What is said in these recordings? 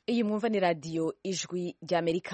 iyi mwumva ni radiyo ijwi ry'Amerika.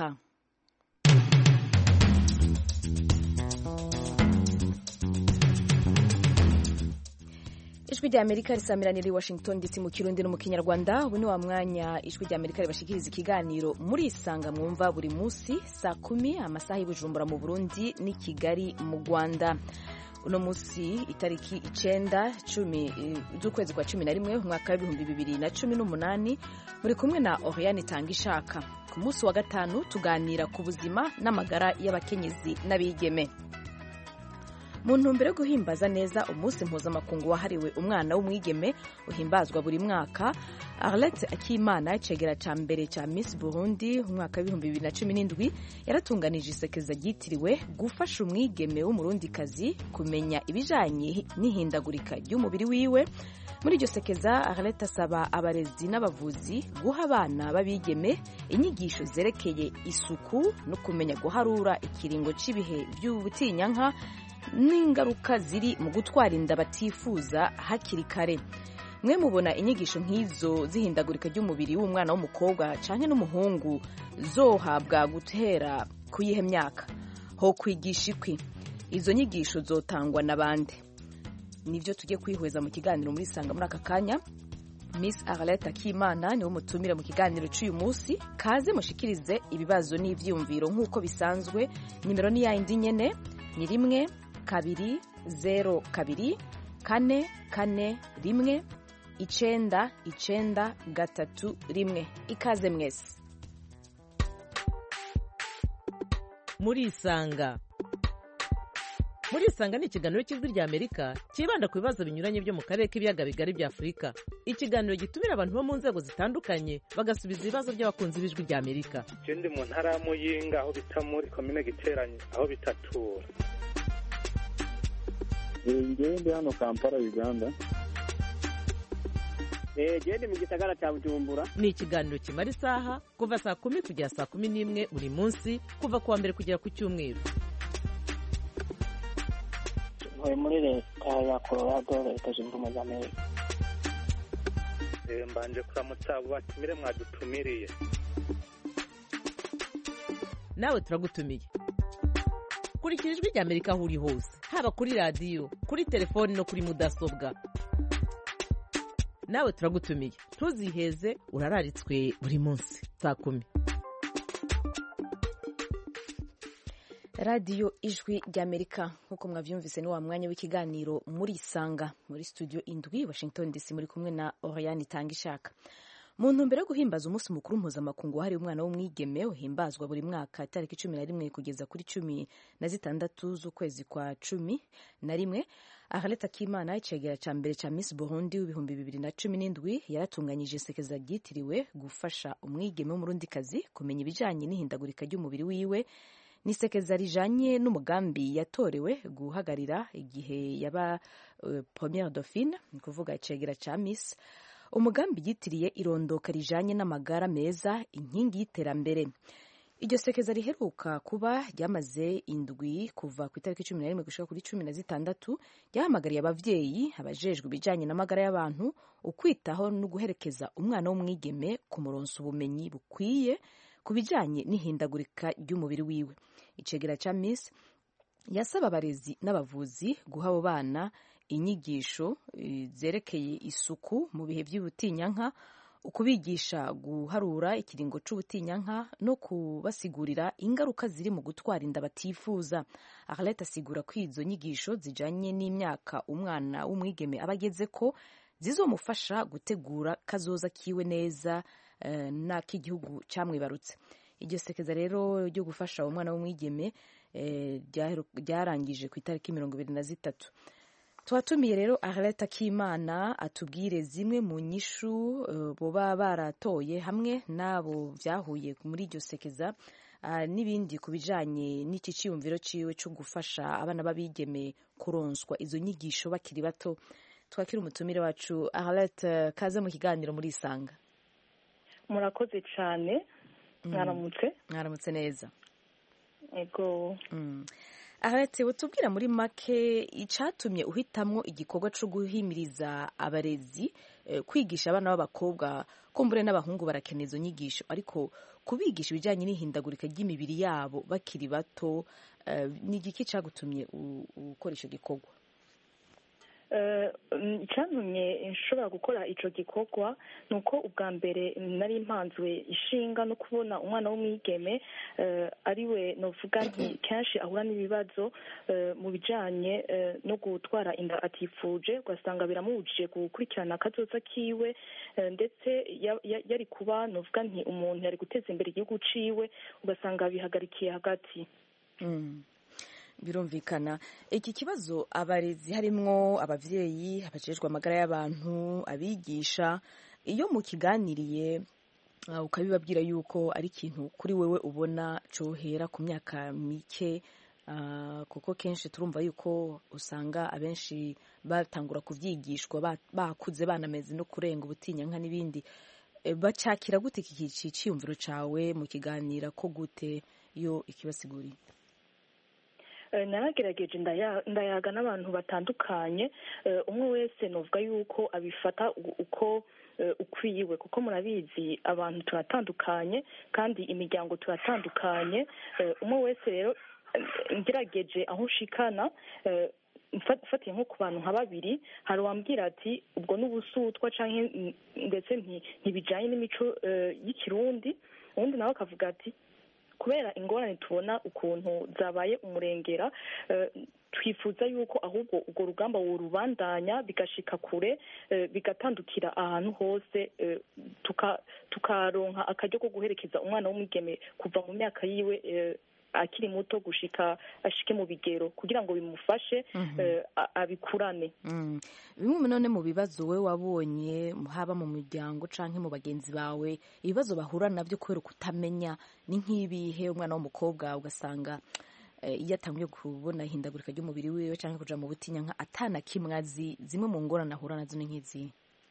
ijwi ry'Amerika risamiranira i Washington DC mu Kirundi no mu Kinyarwanda. Ubu ni wa mwanya ijwi ry'Amerika ribashikiriza ikiganiro muri isanga mwumva buri munsi saa 10 amasaha y'Ibujumbura mu Burundi ni Kigali mu Rwanda. Uno musi itariki 9 z'ukwezi kwa 11 umwaka wa 2018 muri kumwe na Oriane Tangishaka. Ku munsi wa gatanu tuganira ku buzima n'amagara y'abakenyezi n'abigeme. Mu ntumbero yo guhimbaza neza umunsi mpuzamakungu wahariwe umwana w'umwigeme uhimbazwa buri mwaka, Arlette Akimana icegera ca mbere ca Miss Burundi umwaka wa 2017 yaratunganije isekeza ryitiriwe gufasha umwigeme w'umurundikazi kumenya ibijanye n'ihindagurika ry'umubiri wiwe. Muri iryo sekeza Arlette asaba abarezi n'abavuzi guha abana babigeme inyigisho zerekeye isuku no kumenya guharura ikiringo c'ibihe by'ubutinyanka n'ingaruka ziri mu gutwara inda batifuza hakiri kare. Mwe mubona inyigisho nk'izo zihindagurika ry'umubiri w'umwana w'umukobwa canke n'umuhungu zohabwa gutera kuyihe myaka? Ho kwigisha ikwi? Izo nyigisho zotangwa n'abandi? Nivyo tugiye kwihweza mu kiganiro muri Sanga muri aka kanya. Miss Arlette Akimana niwe mutumira mu kiganiro cy'uyu munsi. Kaze mushikirize ibibazo n'ivyiyumviro nk'uko bisanzwe. Nimero ni yindi nyene ni 1 2 0 2 4 4 1 9 9 3 1. Ikaze mwese muri Isanga. Muri Isanga ni ikiganiro cy'ijwi ry'Amerika kibanda ku bibazo binyuranye byo mu karere k'ibiyaga bigari bya Afurika. Ikiganiro gitumira abantu bo mu nzego zitandukanye bagasubiza ibibazo by'abakunzi b'ijwi ry'Amerika. Je ndi mu ntara ya Muyinga aho bita muri komine Giteranyi aho bitatura. Ngewe ndi hano Kampala, Uganda. Ndi mu gisagara cya Bujumbura. Ni ikiganiro kimara isaha kuva saa 10 kugera saa 11 buri munsi kuva kuwa mbere kugera ku cyumweru. Muri leta ya Colorado, leta zunze ubumwe za Amerika. Mbanje kuramutsa abo batumire mwadutumiriye. Nawe turagutumiye. Kurikira ijwi ry'Amerika aho uri hose, haba kuri radiyo, kuri telefoni no kuri mudasobwa. Nawe turagutumiye. Ntuziheze, urararitswe buri munsi saa 10. radiyo ijwi ry'Amerika. Nk'uko mwavyumvise ni wa mwanya w'ikiganiro muri Isanga muri studio indwi Washington DC muri kumwe na Oriane Tangishaka. Mu ntumbero yo guhimbaza umunsi mukuru mpuzamakungu wahariwe umwana w'umwigeme uhimbazwa buri mwaka tariki 11 kugeza kuri 16 z'ukwezi kwa 11, Arlette Akimana icegera ca mbere ca Miss Burundi w'ibihumbi 2017 yaratunganyije isekeza ryitiriwe gufasha umwigeme w'umurundikazi kumenya ibijanye n'ihindagurika ry'umubiri wiwe. Nisekeza rijanye n'umugambi yatorewe guhagarira igihe yaba première dauphine, ni kuvuga icegera ca Miss. Umugambi yitiriye irondoka rijanye n'amagara meza, inkingi y'iterambere. Iryo sekeza riheruka kuba ryamaze indwi kuva ku itariki 11 gushika kuri 16, ryahamagariye abavyeyi abajejwe ibijanye n'amagara y'abantu ukwitaho no guherekeza umwana w'umwigeme ku muronso ubumenyi bukwiye ku bijanye n'ihindagurika ry'umubiri wiwe. Icegera ca Miss yasaba abarezi n'abavuzi guha abo bana inyigisho zerekeye isuku mu bihe by'ubutinyanka, ukubigisha guharura ikiringo c'ubutinyanka no kubasigurira ingaruka ziri mu gutwara inda batifuza. Arlette asigura ko izo nyigisho zijanye n'imyaka umwana w'umwigeme abageze ko zizomufasha gutegura kazoza kiwe neza n'ak'igihugu camwibarutse. Iryo sekeza rero ryo gufasha umwana w'umwigeme ryarangije ku itariki 23. Twatumiye rero Arlette Akimana atubwire zimwe mu nyishu boba baratoye hamwe nabo vyahuye muri iryo sekeza, n'ibindi ku bijanye n'iki ciyumviro ciwe cyo gufasha abana babigeme kuronswa izo nyigisho bakiri bato. Twakira umutumire wacu. Arlette, kaze mu kiganiro muri Isanga. Murakoze cyane. Mwaramutse neza. Ego. Arlette, utubwira muri make icatumye uhitamwo igikorwa cyo guhimiriza abarezi kwigisha abana b'abakobwa kumbure n'abahungu barakenera izo nyigisho ariko kubigisha ibijyanye n'ihindagurika ry'imibiri yabo bakiri bato ni igiki cyagutumye ukora icyo gikorwa? icyantumye nshobora gukora icyo gikorwa ni uko ubwa mbere nari mpanzwe ishinga no kubona umwana w'umwigeme ariwe navuga nti kenshi ahura n'ibibazo mu bijyanye no gutwara inda atifuje, ugasanga biramubujije gukurikirana akazoza kiwe, ndetse yari kuba navuga nti umuntu yari guteza imbere igihugu ciwe, ugasanga bihagarikiye hagati. Birumvikana iki kibazo abarezi harimwo abavyeyi, abajejwe amagara y'abantu, abigisha, iyo mukiganiriye ukabibabwira yuko ari ikintu kuri wewe ubona cohera ku myaka mike, kuko kenshi turumva yuko usanga abenshi batangura kuvyigishwa bakuze banameze no kurenga ubutinyanka n'ibindi, bacakira gute iki ciyumviro cawe mu kiganira ko gute iyo ikibasiguriye? naragerageje ndayaga n'abantu batandukanye, umwe wese novuga yuko abifata uko ukwiwe, kuko murabizi abantu turatandukanye kandi imiryango turatandukanye. Umwe wese rero ngerageje aho ushikana, mfatiye nko ku bantu nka babiri, hari uwambwira ati ubwo n'ubusutwa canke ndetse ntibijanye n'imico y'ikirundi, uwundi nawe akavuga ati kubera ingorane tubona ukuntu zabaye umurengera, twifuza yuko ahubwo urwo rugamba worubandanya bigashika kure, bigatandukira ahantu hose, tukaronka akaryo ko guherekeza umwana w'umwigeme kuva mu myaka yiwe akiri muto gushika ashike mu bigero, kugira ngo bimufashe abikurane. Bimwe none mu bibazo we wabonye haba mu muryango canke mu bagenzi bawe, ibibazo bahura navyo kubera kutamenya ni nk'ibihe? Umwana w'umukobwa ugasanga iyo atangiye kubona ihindagurika ry'umubiri wiwe canke kuja mu butinyanka atana kimwe azi, zimwe mu ngorane ahura nazo ni nk'izi?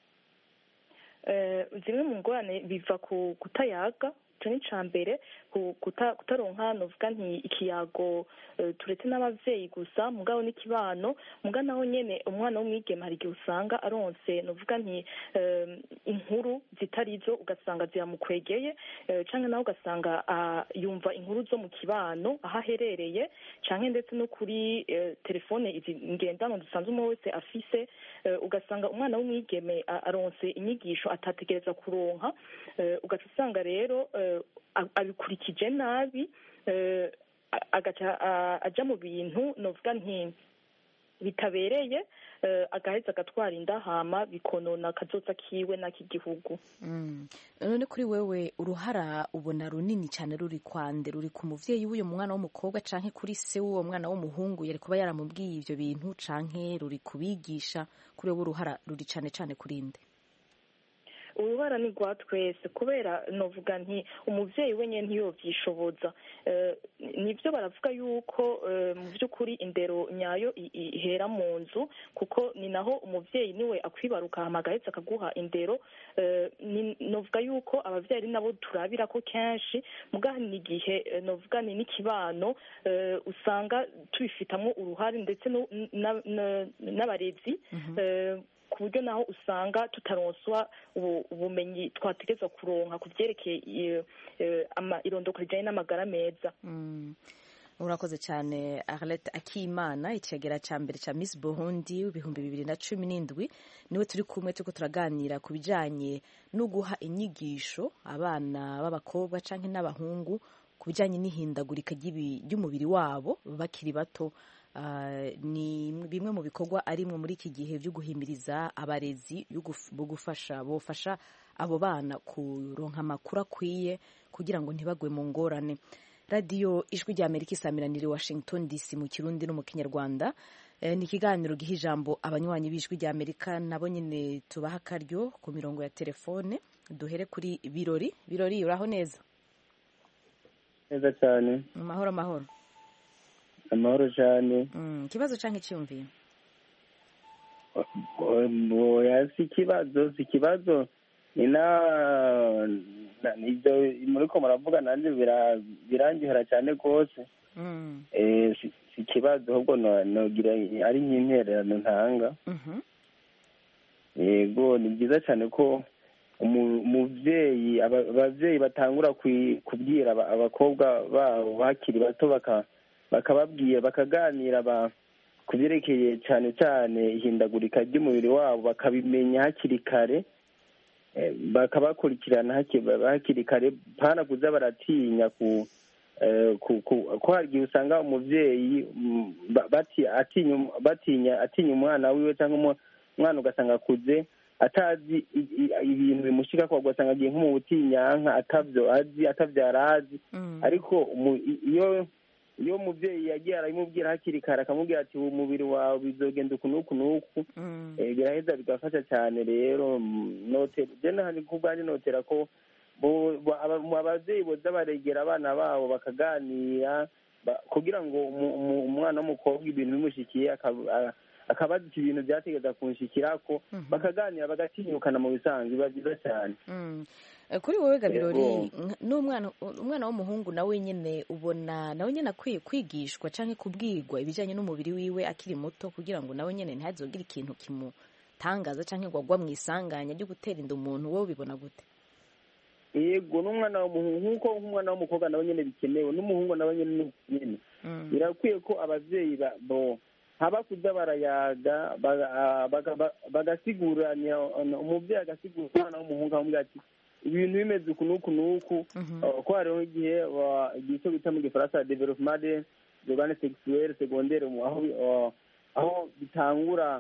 Zimwe mu ngorane biva ku kutayaga, icyo ni icya mbere, kutaronka novuga nti ikiyago turetse n'abavyeyi gusa, mugabo n'ikibano, muga naho nyene umwana w'umwigeme hari igihe usanga aronse novuga nti inkuru zitarizo, ugasanga ziramukwegeye, canke naho ugasanga yumva inkuru zo mu kibano aho aherereye, canke ndetse no kuri telefone izi ngendanwa dusanzwe umwe wese afise, ugasanga umwana w'umwigeme aronse inyigisho atategereza kuronka, ugaca usanga rero abikurikije nabi, agaca aja mu bintu novuga nti bitabereye, agaheza agatwara inda, hama bikonona akazoza kiwe n'ak'igihugu. None kuri wewe uruhara ubona runini cyane ruri kwande? Ruri ku muvyeyi w'uyo mwana w'umukobwa canke kuri se w'uwo mwana w'umuhungu yari kuba yaramubwiye ivyo bintu, canke ruri kubigisha? Kuri wewe uruhara ruri cane cane kurinde? Uruhara ni rwa twese, kubera novuga nti umuvyeyi wenye ntiyovyishoboza. Nivyo baravuga yuko mu by'ukuri indero nyayo ihera mu nzu, kuko ni naho umuvyeyi niwe akwibaruka hama agaheza akaguha indero. Novuga yuko abavyeyi ari nabo turabira ko kenshi, muga ni igihe novuga ni n'ikibano usanga tubifitamwo uruhare, ndetse n'abarezi, ku buryo naho usanga tutaronswa ubumenyi twategezwa kuronka ku vyerekeye irondoko rijanye n'amagara meza. Urakoze cyane Arlette Akimana, icegera ca mbere ca Miss Burundi 2017, niwe turi kumwe turiko turaganira ku bijanye no guha inyigisho abana b'abakobwa canke n'abahungu ku bijanye n'ihindagurika ry'umubiri wabo bakiri bato. Ni bimwe mu bikorwa arimwe muri iki gihe byo guhimiriza abarezi bofasha abo bana kuronka amakuru akwiye kugira ngo ntibagwe mu ngorane. Radio Ijwi rya Amerika isaamiranira Washington DC mu Kirundi no mu Kinyarwanda. Ni ikiganiro giha ijambo abanywanyi b'Ijwi rya Amerika, nabo nyene tubaha akaryo ku mirongo ya telefone. Duhere kuri Birori. Birori, uraho neza? Neza cyane. Amahoro amahoro. Amahoro cyane. Ikibazo canke cyumviye? Si ikibazo ibyo muriko muravuga nanjye birangihera cyane rwose. Si ikibazo ahubwo nogira ari nk'intererano ntanga. yego ni byiza cyane ko umubyeyi ababyeyi batangura kubwira abakobwa babo bakiri bato bakababwira bakaganira ku byerekeye cyane cyane ihindagurika ry'umubiri wabo bakabimenya hakiri kare, bakabakurikirana hakiri kare, mpana kuza baratinya ko hari igihe usanga umubyeyi atinya umwana wiwe cyangwa umwana ugasanga akuze atazi ibintu bimushyika ko ugasanga agiye nko mu butinyanka atavyo arazi, ariko iyo umubyeyi yagiye arabimubwira hakiri kare akamubwira ati umubiri wawe bizogenda uku n'uku n'uku, biraheza bigafasha cyane. rero kubwanjye notera ko ababyeyi boza baregera abana babo bakaganira kugira ngo umwana w'umukobwa ibintu bimushikiye akabaza ibintu byategeza kunshikirako, bakaganira bagatinyukana mu bisanzwe, biba byiza cyane. Kuri wowe Gabirori, n'umwana w'umuhungu nawe nyine ubona nawe nyine akwiye kwigishwa cyangwa kubwirwa ibijyanye n'umubiri wiwe akiri muto kugira ngo nawe nyine ntihazogire ikintu kimutangaza cyangwa ngo agwa mu isanganya ryo gutera inda umuntu, wowe ubibona gute? Yego, n'umwana w'umuhungu nk'uko nk'umwana w'umukobwa nawe nyine bikenewe, n'umuhungu nawe nyine nyine birakwiye ko ababyeyi haba kuza barayaga bagasiguranya, umubyeyi agasigura umwana w'umuhungu akamubwira ati ibintu bimeze uku n'uku n'uku, ko hariho igihe cyo bita mu gifaransa development de l'organe sexuel secondaire, aho bitangura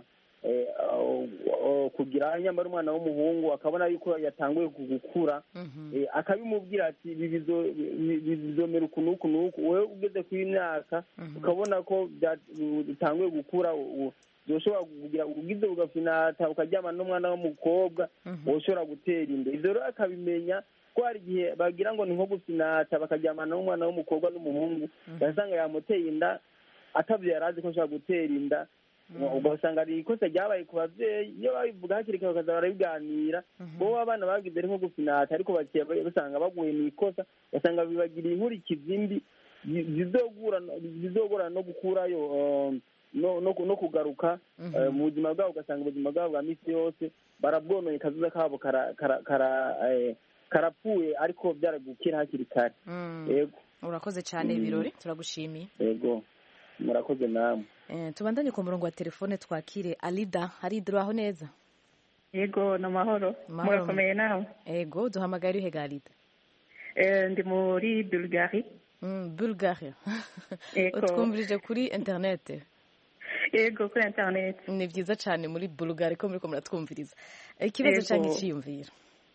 kugira nyamara umwana w'umuhungu akabona yuko yatanguye gukura, akabimubwira ati bizomera uku n'uku n'uku, wowe ugeze ku imyaka ukabona ko bitanguye gukura, ushobora kugira ugize ugafinata ukaryamana n'umwana w'umukobwa ushobora gutera inda. Ibyo rero akabimenya ko hari igihe bagira ngo ni nko gufinata bakaryamana n'umwana w'umukobwa n'umuhungu, ugasanga yamuteye inda atabyo yari azi ko ashobora gutera inda, ugasanga ari ikosa ryabaye ku babyeyi. Iyo babivuga hakiri kare bakaza barabiganira, bo abana bagize ari nko gufinata ariko basanga baguye mu ikosa, ugasanga bibagiriye inkurikizi mbi zizogorana no gukurayo no kugaruka mu buzima bwabo, ugasanga ubuzima bwabo bwa misi yose barabwonoye, kazuza kabo karapfuye, ariko byaragukira hakiri kare. Yego, urakoze cyane Birori, turagushimiye. Yego, murakoze namwe. Tubandanye ku murongo wa telefone twakire Alida. Alida, uraho neza? Yego, ni amahoro. Murakomeye nawe? Yego, duhamagara uhe Alida? Ndi muri Bulgarie. Bulgaria. Utwumvirije kuri internet? Yego, kuri internet. Ni byiza cyane muri Bulgaria ko muriko muratwumviriza. Ikibazo cyangwa icyiyumviro?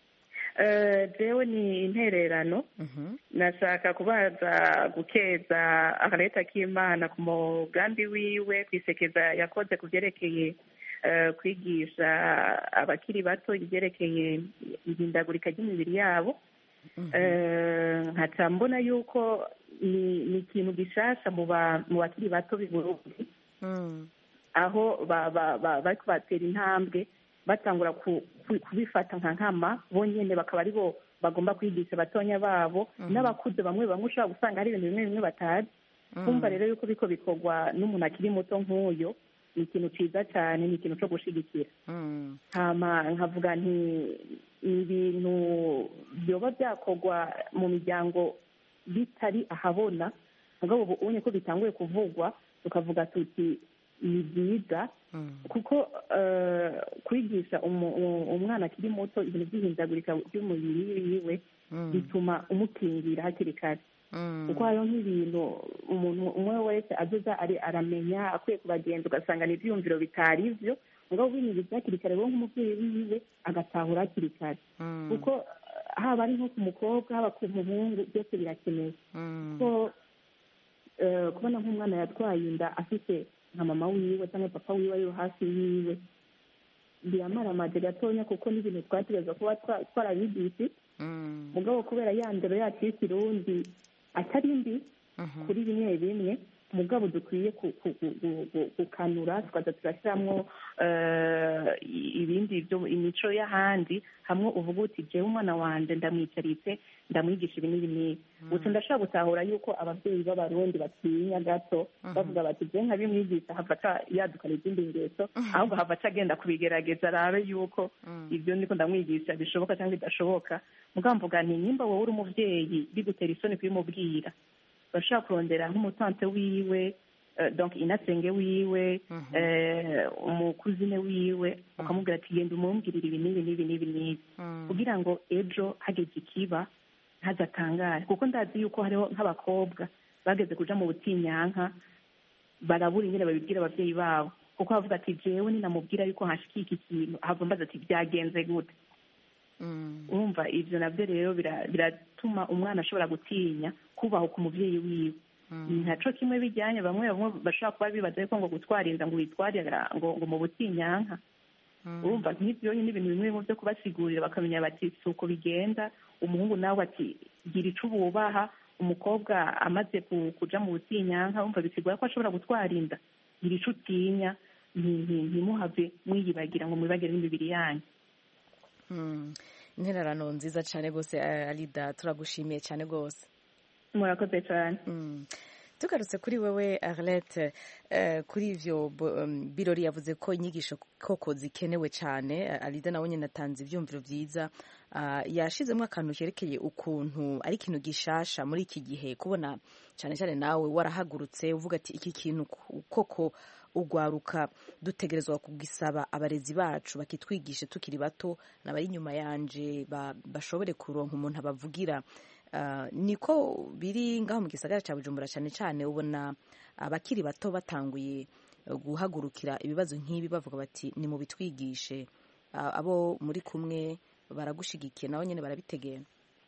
Jewe ni intererano. Nashaka kubaza gukeza akareta k'Imana ku mugambi wiwe, kwisekeza yakoze ku byerekeye kwigisha abakiri bato ibyerekeye ihindagurika ry'imibiri yabo. Nkaca mbona yuko ni ikintu gishasha mu bakiri bato b'i Burundi, aho bariko batera intambwe batangura kubifata nka nkama bonyene, bakaba ari bo bagomba kwigisha abatonya babo n'abakuze bamwe ushobora gusanga ari ibintu bimwe bimwe batazi. Kumva rero yuko biko bikorwa n'umuntu akiri muto nk'uyo ni ikintu ciza cyane, ni ikintu cyo gushigikira. Hama nkavuga nti ibintu byoba byakorwa mu miryango bitari ahabona, mugabo ubu ubonye ko bitanguye kuvugwa, tukavuga tuti ni byiza, kuko kwigisha umwana akiri muto ibintu by'ihindagurika ry'umubiri wiwe bituma umukingira hakiri kare, kuko hariho nk'ibintu umuntu umwe wese azoza aramenya akwiye kubagenza, ugasanga ni ibyiyumviro bitari byo, mugabo binyuze hakiri kare wo nk'umubyeyi wiwe agatahura hakiri kare, kuko haba ari nko ku mukobwa haba ku muhungu byose birakenewe. Ko kubona nk'umwana yatwaye inda afite nka mama wiwe cyangwa papa wiwe ari hafi yiwe, biramaramaje gatonya, kuko n'ibintu twategereza kuba twarabigize, mugabo kubera ya ndero yacu y'ikirundi atari mbi kuri bimwe bimwe, mugabo dukwiye gukanura tukaza turashyiramo ibindi imico y'ahandi hamwe uvuga uti jewe umwana wanjye ndamwicaritse ndamwigisha ibi n'ibi n'ibi gusa ndashobora gutahura yuko ababyeyi b'abarundi batinya gato bavuga bati je nkabimwigisha hava yadukana izindi ngeso ahubwo hava agenda kubigerageza arabe yuko ibyo ndiko ndamwigisha bishoboka cyangwa bidashoboka mugabo mvuga nti nimba wowe uri umuvyeyi bigutera isoni kubimubwira bashobora kurondera nk'umutante wiwe donc inasenge wiwe umukuzine wiwe ukamubwira ati genda umumbwirire ibi n'ibi n'ibi n'ibi n'ibi kugira ngo ejo hageze ikiba ntazatangare kuko ndazi yuko hariho nk'abakobwa bageze kuja mu butinyanka barabura ingene babibwira abavyeyi babo kuko bavuga ati jewe ninamubwira yuko hashikiye iki kintu ahava mbaza ati byagenze gute urumva ivyo navyo rero biratuma umwana ashobora gutinya kubahuka umuvyeyi wiwe ntaco kimwe bijyanye bamwe bashobora kuba bibaza yuko ngo gutwara inda ngo witwarira ngo mu butinyanka urumva nk'ivyo ni ibintu bimwe byo kubasigurira bakamenya bati si uko bigenda umuhungu nawe ati gira ico ububaha umukobwa amaze kuja mu butinyanka urumva bisigura ko ashobora gutwara inda gira ico utinya ntimuhave mwiyibagira ngo mwibagire n'imibiri yanyu intererano nziza cyane rwose Alida turagushimiye cyane rwose murakoze cyane tugarutse kuri wewe Arlette kuri ivyo birori yavuze ko inyigisho koko zikenewe cyane Alida nawe nyine atanze ivyumviro vyiza yashizemo akantu kerekeye ukuntu ari ikintu gishasha muri iki gihe kubona cyane cyane nawe warahagurutse uvuga ati iki kintu koko ugwaruka dutegerezwa kugisaba abarezi bacu bakitwigishe tukiri bato n'abari inyuma yanje bashobore kuronka umuntu abavugira niko biri ngaho mu gisagara cya Bujumbura cyane cyane ubona abakiri bato batanguye guhagurukira ibibazo nk'ibi bavuga bati ni mu bitwigishe abo muri kumwe baragushigikiye nawe nyine barabitegera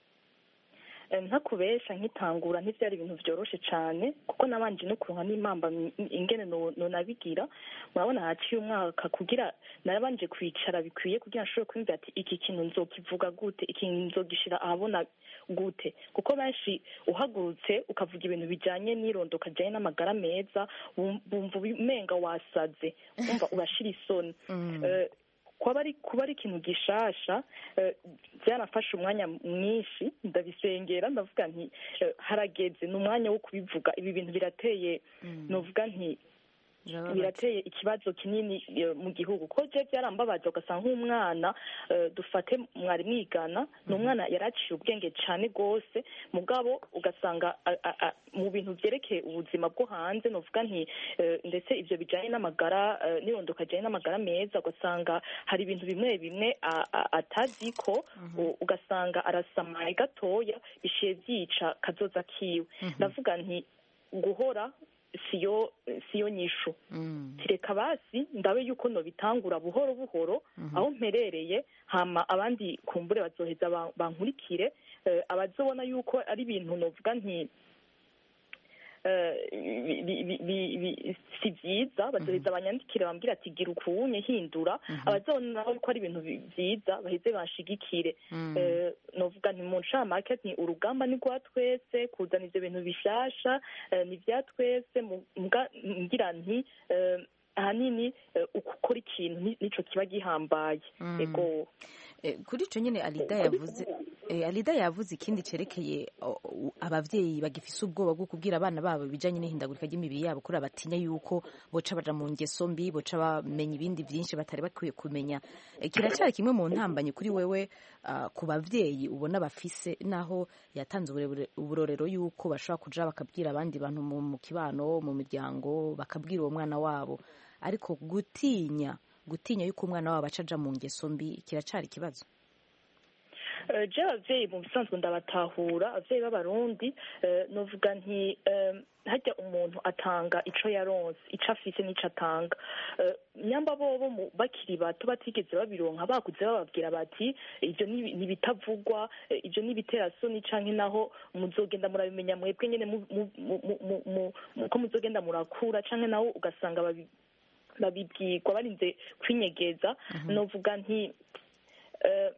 ntakubesha nkitangura ntibyari ibintu byoroshe cyane kuko nabanje no kuronka n'impamba ingene nonabigira murabona haciye umwaka kugira narabanje kwicara bikwiye kugira nshobore kwumva ati iki kintu nzokivuga gute iki nzogishira ahabona gute kuko benshi uhagurutse ukavuga ibintu bijyanye n'irondoka kijyanye n'amagara meza bumva umenga wasaze wumva urashira isoni kuba ari ikintu gishasha byanafashe umwanya mwinshi ndabisengera ndavuga nti harageze ni umwanya wo kubivuga ibi bintu birateye nuvuga nti birateye ikibazo kinini mu gihugu ko je byarambabaza ugasanga nk'umwana dufate mwari mwigana ni umwana yaraciye ubwenge cyane rwose mugabo ugasanga mu bintu byerekeye ubuzima bwo hanze nuvuga nti ndetse ibyo bijyanye n'amagara n'irondoka kijyanye n'amagara meza ugasanga hari ibintu bimwe bimwe atazi ko ugasanga arasamaye gatoya bishiye byica kazoza kiwe ndavuga nti guhora siyo nyishu tireka basi ndabe yuko no bitangura buhoro buhoro aho mperereye hama abandi kumbure bazoheza bankurikire abazobona yuko ari ibintu novuga nti si byiza bazoheza banyandikire bambwira ati gira ukunye hindura abazobona ko ari ibintu byiza baheze banshigikire novuga nti mu ncamake ni urugamba ni rwa twese kuzana ivyo bintu bishasha ni vya twese ngira nti ahanini ukukora ikintu nico kiba gihambaye ego kuri ico nyene Alida yavuze ikindi cerekeye abavyeyi bagifise ubwoba bwo kubwira abana babo bijanye n'ihindagurika ry'imibiri yabo kuri abatinya yuko boca baja mu ngeso mbi boca bamenya ibindi vyinshi batari bakwiye kumenya kiracyari kimwe mu ntambanyi kuri wewe ku bavyeyi ubona bafise naho yatanze uburorero yuko bashobora kuja bakabwira abandi bantu mu kibano mu miryango bakabwira uwo mwana wabo ariko gutinya yuko umwana wabo acaja mu ngeso mbi kiracyari ikibazo je abavyeyi mu bisanzwe ndabatahura abavyeyi b'abarundi novuga nti harya umuntu atanga ico yaronse ico afise n'ico atanga nyamba bobo bakiri bato batigeze babironka bakuze bababwira bati ivyo ni bitavugwa ivyo ni bitera soni canke naho muzogenda murabimenya mwebwe nyene ko muzogenda murakura canke naho ugasanga babibwirwa barinze kwinyegeza novuga nti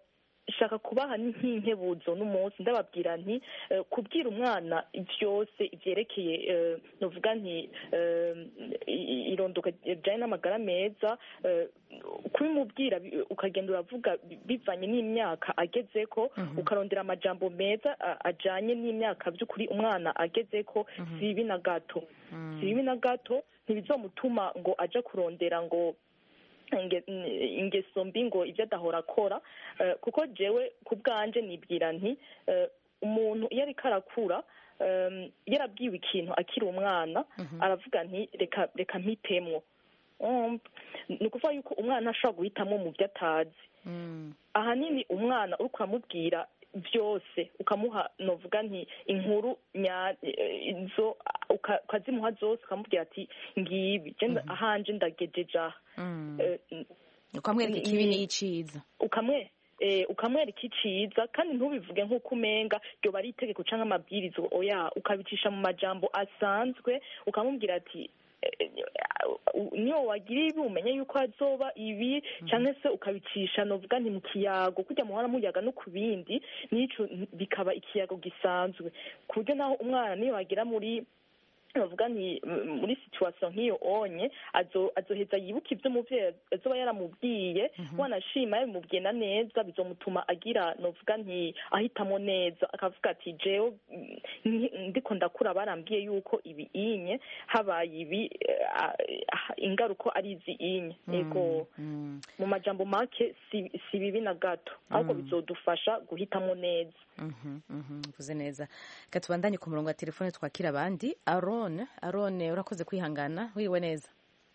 shaka kubaha nk'inkebuzo n'umunsi ndababwira nti kubwira umwana byose ivyerekeye novuga nti irondoka rijanye n'amagara meza kubimubwira ukagenda uravuga bivanye n'imyaka agezeko ukarondera amajambo meza ajanye n'imyaka by'ukuri umwana agezeko si bibi na gato ntibizomutuma ngo aje kurondera ngo ingeso mbi ngo ibyo adahora akora kuko jewe ku bwanje nibwira nti umuntu iyo ariko arakura yarabwiwe ikintu akiri umwana aravuga nti reka mpitemwo ni ukuvuga yuko umwana ashobora guhitamo mu byo atazi ahanini umwana uri kuramubwira byose ukamuha novuga nti inkuru nyazo ukazimuha zose ukamubwira ati ngibi ahanje ndagejeje aha ukamwereka ikibi n'iciza ukamwereka iciza kandi ntubivuge nk'uko umenga ryoba ari itegeko cyangwa amabwiriza oya ukabicisha mu majambo asanzwe ukamubwira ati niyo wagira ibi umenye yuko hazoba ibi cyangwa se ukabicisha novuga nti mu kiyago kujya muhora muyaga no ku bindi n'ico bikaba ikiyago gisanzwe ku buryo naho umwana niyo wagira muri bavuga nti muri situation nk'iyo onye azoheza yibuka ibyo umuvyeyi azoba yaramubwiye wanashima yabimubwiye na neza bizomutuma agira novuga nti ahitamo neza akavuga ati jewe ndiko ndakura barambwiye yuko ibi inye habaye ibi ingaruko ari izi inye ego mu majambo make si bibi na gato ahubwo bizodufasha guhitamo neza mvuze neza katubandanye ku murongo wa telefone twakira abandi Arone urakoze kwihangana wiwe neza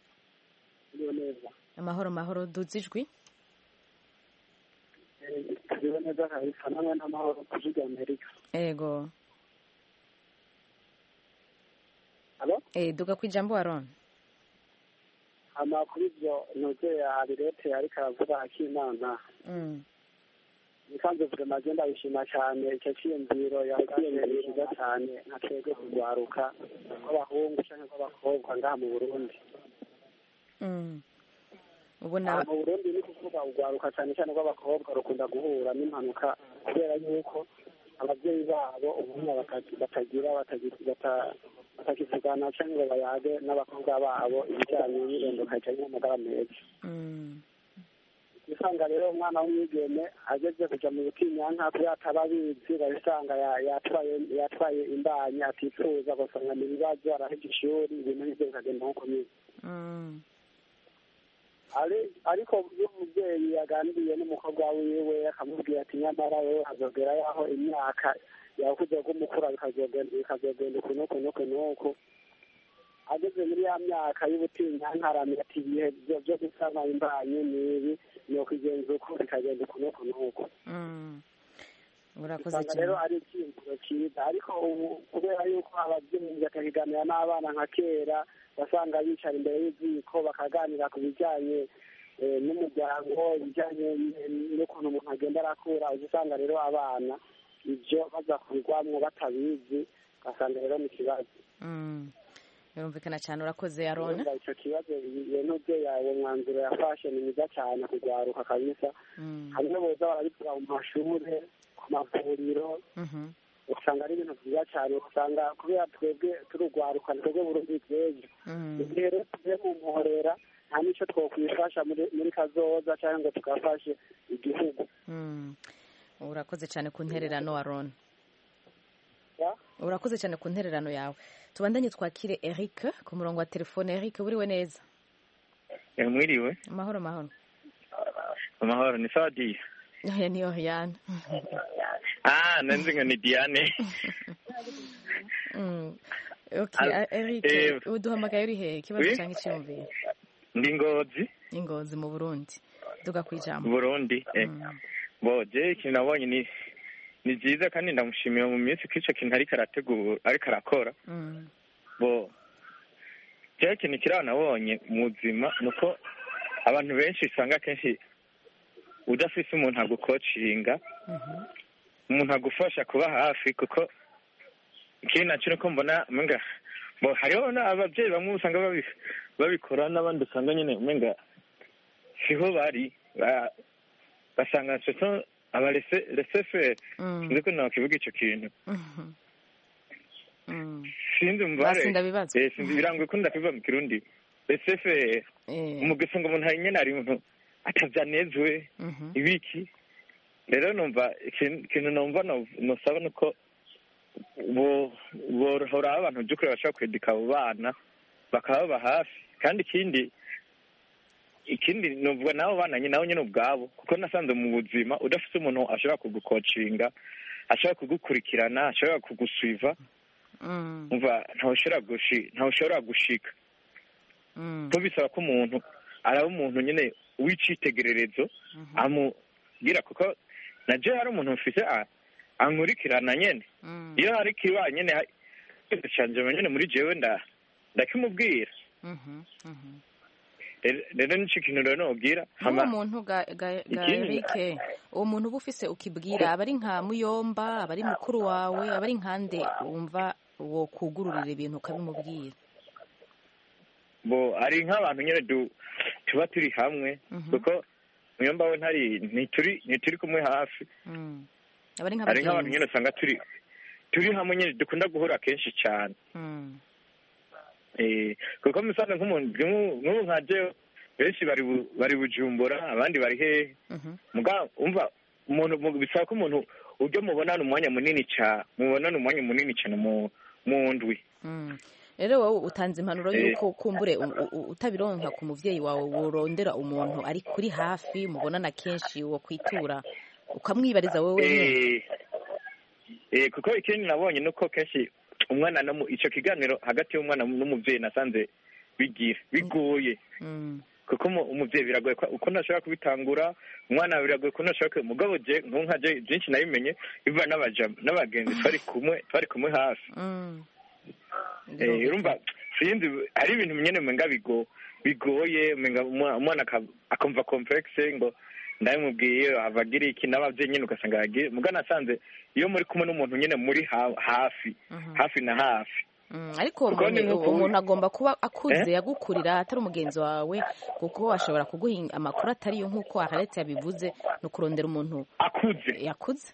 amahoro duze ijwi neza kabisa namwe n'amahoro kujuga Amerika ego alo duga kwijambo Arone amakuru ibyo ntuze abirete ariko aravuga akimana nikanze vuga magenda bishima cyane icyo cyiyumviro yagiye cyiza cyane nka twebwe kugwaruka kw'abahungu cyangwa kw'abakobwa ngaha mu Burundi ubona mu Burundi ni kuvuga ugwaruka cyane cyane kw'abakobwa rukunda guhura n'impanuka kubera yuko ababyeyi babo ubumwe batakivugana cyangwa bayage n'abakobwa babo ibijyanye n'irondoka cyangwa n'amagara meza usanga rero umwana w'umwigeme ageze kuja mu butinyanka kubera ataba abizi babisanga yatwaye imbanyi atifuza ugasanga mu bibazo araheza ishuri ibintu nk'ivyo bikagenda nko kumwe ariko iyo umuvyeyi yaganiriye n'umukobwa wiwe akamubwira ati nyamara wewe hazogera yaho imyaka yakuze gumukura bikazogenda uku ageze muri ya myaka y'ubutinyanka aramira ati ibihe byo gusama imbanyi nibi ni ukugenza uko bikagenda uku urakoze cyane rero ari icyiyumviro cyiza ariko ubu kubera yuko ababyeyi bakakiganira n'abana nka kera basanga bicara imbere y'iziko bakaganira ku bijyanye n'umuryango ibijyanye n'ukuntu umuntu agenda arakura usanga rero abana ibyo baza kubigwamwo batabizi ugasanga rero ni ikibazo birumvikana cyane urakoze Arone icyo kibazo n'ubwe yawe mwanzuro yafashe ni mwiza cyane kugwaruka kabisa hamwe boza barabitura mu mashure ku mavuriro usanga ari ibintu byiza cyane usanga kubera twebwe turugwaruka twebwe Burundi bw'ejo igihe rero tuvuye mu muhorera nta n'icyo twokwifasha muri kazoza cyangwa ngo tugafashe igihugu urakoze cyane ku ntererano Arone urakoze cyane ku ntererano yawe tubandanye twakire Eric ku murongo wa telefone Eric buriwe neza mwiriwe amahoro ni Sadi ni Oriane nanzi ngo ni Diane okay Eric uduhamagaye uri hehe kibazo cyangwa icyumviro ndi Ngozi mu Burundi duga kwijambo Burundi boje ikintu nabonye ni byiza kandi ndamushimiye mu minsi k'ico kintu ariko arakora jewe ikintu kiraho nabonye mu buzima nuko abantu benshi usanga kenshi udafise umuntu agukocinga umuntu agufasha kuba hafi kuko ikindi naco nuko mbona umenga hariho abavyeyi bamwe usanga babikora n'abandi usanga nyene umenga siho bari basanga aba reseferi sinzi ko nakivuga icyo kintu sinzi umubare sinzi birango ko ndakivuga mu kirundi reseferi umugese ngo umuntu nyine ari umuntu atavyanezwe ibiki rero numva ikintu numva nosaba nuko bohora abantu by'ukuri bashobora kwedika abo bana bakababa hafi kandi ikindi nuvuga nabo bana nawe nyine ubwabo kuko nasanze mu buzima udafite umuntu ashobora kugukocinga ashobora kugukurikirana ashobora kugusiva umva ntawushobora gushika ko bisaba ko umuntu araba umuntu nyine w'icitegererezo amubwira kuko naje hari umuntu mfise ankurikirana nyene iyo hari kiba nyene canje nyene muri jewe ndakimubwira rero nico kintu rero nobwira uwo muntu ga Eric uwo muntu uba ufise ukibwira aba ari nka muyomba aba ari mukuru wawe aba ari nkande wumva wo kugururira ibintu ukabimubwira bo ari nk'abantu nyene tuba turi hamwe kuko muyomba we ntituri kumwe hafi ari nk'abantu nyine usanga turi hamwe nyine dukunda guhura kenshi cyane kuko musanze nk'ubu nka jewe benshi bari Bujumbura abandi bari hehe umva umuntu bisaba ko umuntu ujya mubonana umwanya munini cyane mu ndwi rero wowe utanze impanuro y'uko kumbure utabironka ku muvyeyi wawe worondera umuntu ari kuri hafi mubonana kenshi wo kwitura ukamwibariza wowe kuko ikindi nabonye nuko kenshi umwana ico kiganiro hagati y'umwana n'umuvyeyi nasanze bigoye kuko umuvyeyi biragoye uko ntashobora kubitangura umwana biragoye ko ntashobora mugabo je nkunkaje byinshi nabimenye biva n'abagenzi twari kumwe hafi urumva sinzi ari ibintu nyene menga bigoye menga umwana akumva complexe ngo ndabimubwiye avagira iki n'abavyeyi nyene ugasanga yagiye muga nasanze iyo muri kumwe n'umuntu nyene muri hafi na hafi ariko umuntu agomba kuba akuze yagukurira atari umugenzi wawe kuko ashobora kuguha amakuru atariyo nk'uko aharetse yabivuze no kurondera umuntu yakuze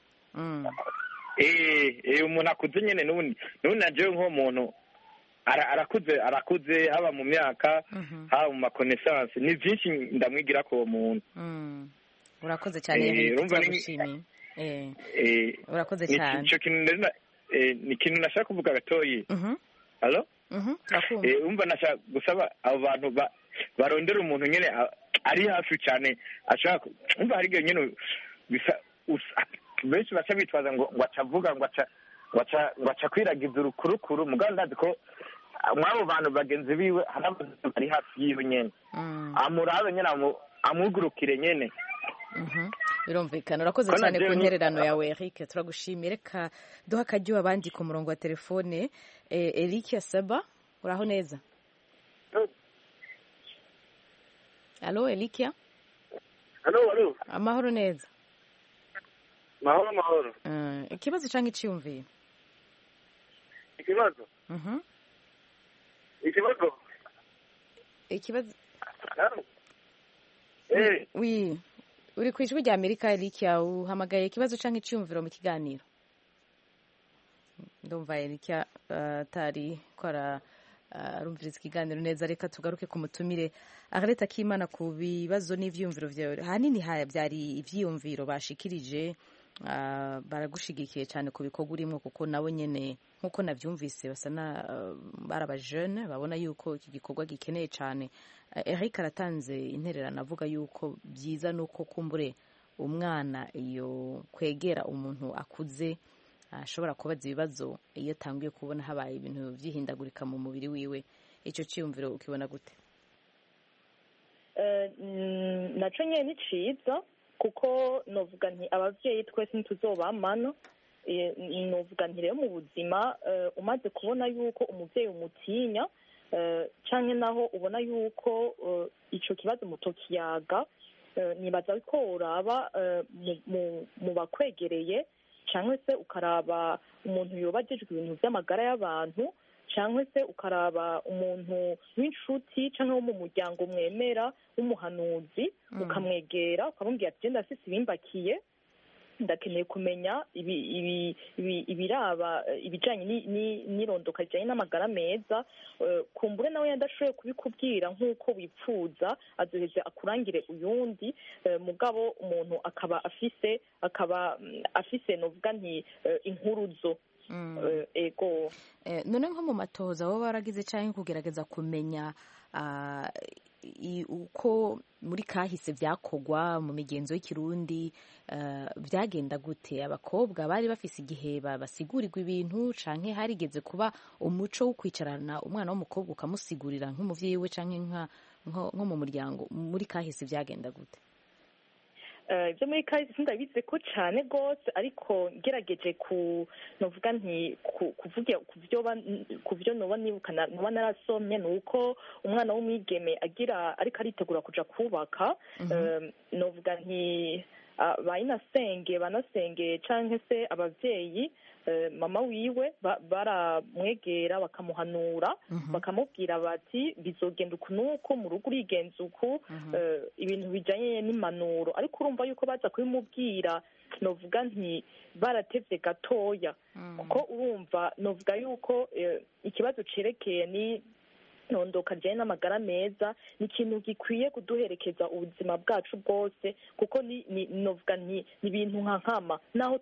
umuntu akuze nyene n'ubundi najewe nk'umuntu arakuze haba mu myaka haba mu makonesansi ni byinshi ndamwigira ko uwo muntu urakoze cyane turagushimiye urakoze cyane icyo kintu ni ikintu nashaka kuvuga gatoyi halo umva nashaka gusaba abo bantu barondera umuntu nyine ari hafi cyane ashaka umva hari igihe nyine benshi baca bitwaza ngo acavuga ngo aca kwiragiza urukurukuru mugabo ndazi ko mw'abo bantu bagenzi biwe hari abantu bari hafi yiwe nyene amurabe nyene amugurukire nyene birumvikana urakoze cyane ku ntererano yawe Eric turagushimira reka duha akaryo abandi ku murongo wa telefone Eric Saba uraho neza Allo Eric Allo amahoro neza mahoro ikibazo cyangwa iciyumviye ikibazo oui uri ku ijwi rya Amerika Eric uhamagaye ikibazo cyangwa iciyumviro mu kiganiro ndumva Eric atari kora arumviriza ikiganiro neza reka tugaruke ku mutumire Arlette Akimana ku bibazo n'ivyumviro vyawe hanini byari ivyiyumviro bashikirije baragushigikiye cyane ku bikorwa urimo kuko nabo nyene nkuko navyumvise basa bari abajene babona yuko iki gikorwa gikeneye cyane Eric aratanze intererano avuga yuko byiza nuko kumbure umwana iyo kwegera umuntu akuze ashobora kubaza ibibazo iyo tangiye kubona habaye ibintu byihindagurika mu mubiri wiwe icyo cyiyumviro ukibona gute naco nyene ni ciza kuko novuga nti abavyeyi twese ntituzobamana novuga nti rero mu buzima umaze kubona yuko umuvyeyi umutinya canke naho ubona yuko ico kibazo mutokiyaga nibaza ko uraba mu bakwegereye canke se ukaraba umuntu yobajejwe ibintu vy'amagara y'abantu canke se ukaraba umuntu w'inshuti canke wo mu muryango mwemera w'umuhanuzi ukamwegera ukamubwira ati ndafise ibimbakiye ndakeneye kumenya ibiraba ibijyanye n'irondoka rijyanye n'amagara meza, kumbure nawe yadashoboye kubikubwira nk'uko wipfuza azoheze akurangire uyundi, mugabo umuntu akaba afise novuga nti inkuruzo. Ego none nko mu matohoza wowe waragize cyangwa kugerageza kumenya uko muri kahise byakogwa mu migenzo y'ikirundi, byagenda gute? Abakobwa bari bafise igihe basigurirwa ibintu canke harigeze kuba umuco wo kwicarana umwana w'umukobwa ukamusigurira nk'umuvyeyi we canke nko mu muryango? Muri kahise byagenda gute? ibyo muri kahise sindabizi ko cyane rwose, ariko ngerageje novuga nti kuvuga ku byo noba nibukana noba narasomye, ni uko umwana w'umwigeme ariko aritegura kuja kubaka, novuga nti banasenge canke se abavyeyi mama wiwe baramwegera bakamuhanura, bakamubwira bati bizogenda uku nuko mu rugo urigenza uku, ibintu bijanye n'impanuro. Ariko urumva yuko baza kubimubwira novuga nti baratevye gatoya, kuko urumva novuga yuko ikibazo cerekeye ni nondoka rijyanye n'amagara meza ni ikintu gikwiye kuduherekeza ubuzima bwacu bwose, kuko novuga ni ibintu nka nkama, naho